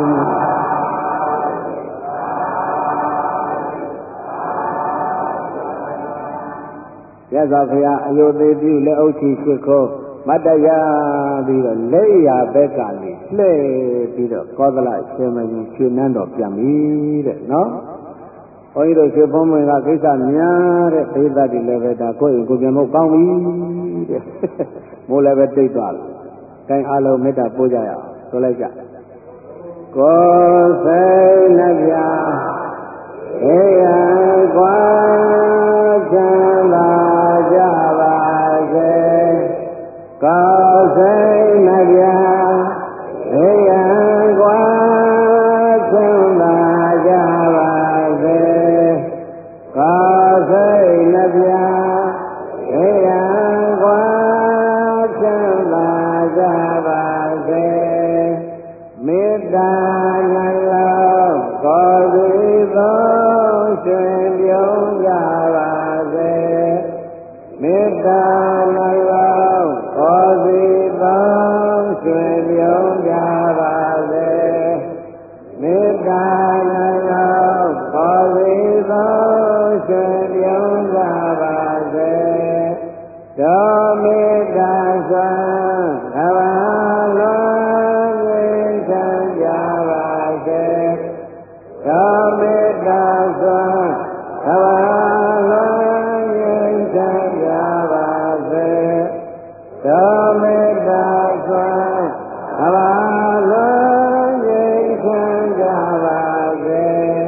ရသော်ဘုရားအယုသေးပြုလက်အုပ်ချီရှိခိုးမတ္တရာပြီးတော့လက်ရဘက်ကနေလှည့်ပြီးတော့ကောသလရှင်မကြီးရွှေနန်းတော်ပြန်ပြီတဲ့နော်ဘုန်းကြီးတို့ရွှေဘုံမင်းကကိစ္စများတဲ့ဒေသတိလည်းပဲဒါကိုယ့်ရင်ကိုယ်ပြန်ဖို့ကောင်းပြီတဲ့မိုးလည်းပဲတိတ်သွားပြီတိုင်းအားလုံးမေတ္တာပို့ကြရအောင်ဆိုလိုက်ကြကိုယ်စိတ်နှပြအေးရကွာချမ်းသာကြပါစေကိုယ်စိတ်နှပြအေးရကွာချမ်းသာကြပါစေကိုယ်စိတ်နှပြအေးရကွာချမ်းသာကြပါစေမေတ္တာနှလုံးကိုယ်စီသောရွှင်ပြုံးကြပါစေမေတ္တာနှလုံးကိုယ်စီသောရွှင်ပြုံးကြပါစေမေတ္တာနှလုံးကိုယ်စီသောရွှင်ပြုံးကြပါစေသောမေတ္တာစွာကဘာလုံးငြိမ်းချမ်းကြပါစေသောမေတ္တာစွာကဘာလုံးငြိမ်းချမ်းကြပါစေသောမေတ္တာစွာကဘာလုံးငြိမ်းချမ်းကြပါစေ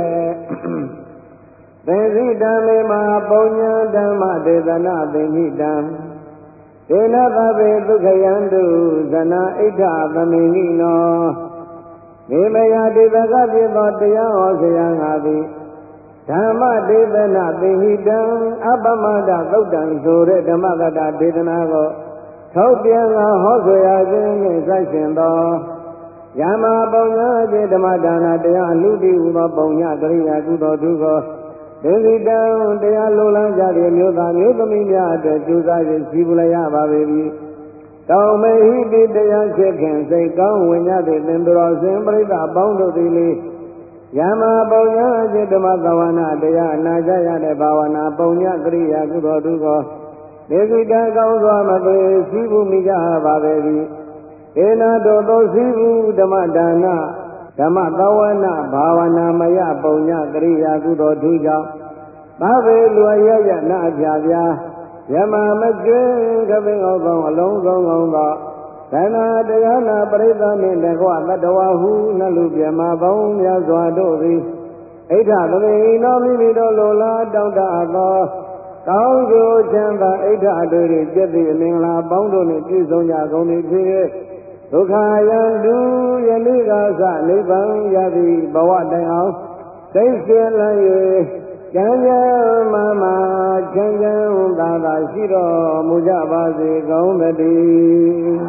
သေစိတံမေမပုညံဓမ္မဒေသနာသေမိတံဒေနသဗ္ဗေဒုက္ခယံတုဇနာဣဋ္ဌသမိနိနောမေမယဒေသကဖြစ်သောတရားဟောဆရာငါသည်ဓမ္မဒေသနာသေဟိတံအပမဒသုတ်တံဆိုတဲ့ဓမ္မကတာဒေသနာကိုထုတ်ပြန်ငါဟောဆိုရခြင်းနှင့်ဆက်ရှင်သောယမပုံညာခြင်းဓမ္မဒါနတရားအလူတည်ဟူသောပုံညာကရိယာကုသိုလ်ထုကိုသေဟိတံတရားလိုလားကြသည့်မျိုးသားမျိုးသမီးများအတွက်ကြိုးစားခြင်းရှိပလရပါပေပြီတောင်မေဟိတိတရားချစ်ခင်စိတ်ကောင်းဝင်ကြသည့်သင်္တော်စင်ပရိသအပေါင်းတို့သည်လေယမပုံညာစေဓမ္မသဝနာတရားအနာကြရတဲ့ဘာဝနာပုံညာကရိယာကုသိုလ်တုကိုဒေဝိတံကောင်းစွာမသွေရှိဘူးမိကြပါပေပြီဧနာတောသောရှိဘူးဓမ္မဒါနဓမ္မသဝနာဘာဝနာမယပုံညာကရိယာကုသိုလ်တုကြောင့်သဗ္ဗေလူအယယနာအပြာပြာယမမကျွင်းကပင်အောင်သောအလုံးစုံသောသနာတရားနာပရိသတ်နှင့်တကွသတ္တဝါဟုနှလူပြမပေါင်းများစွာတို့သည်ဣဋ္ဌသမေနောမိမိတို့လိုလားတောင်းတအပ်သောကောင်းကျိုးချမ်းသာဣဋ္ဌအတို့၏ကျက်သည့်အမင်္ဂလာပေါင်းတို့နှင့်ပြည့်စုံကြကုန်သည်ဖြစ်ဒုက္ခယံတုယနေ့ကစနိဗ္ဗာန်ရသည့်ဘဝတိုင်အောင်သိရှင်လန်း၍ကျမ်းကျမ်းမာချမ်းချမ်းသာသာရှိတော်မူကြပါစေကုန်သတည်း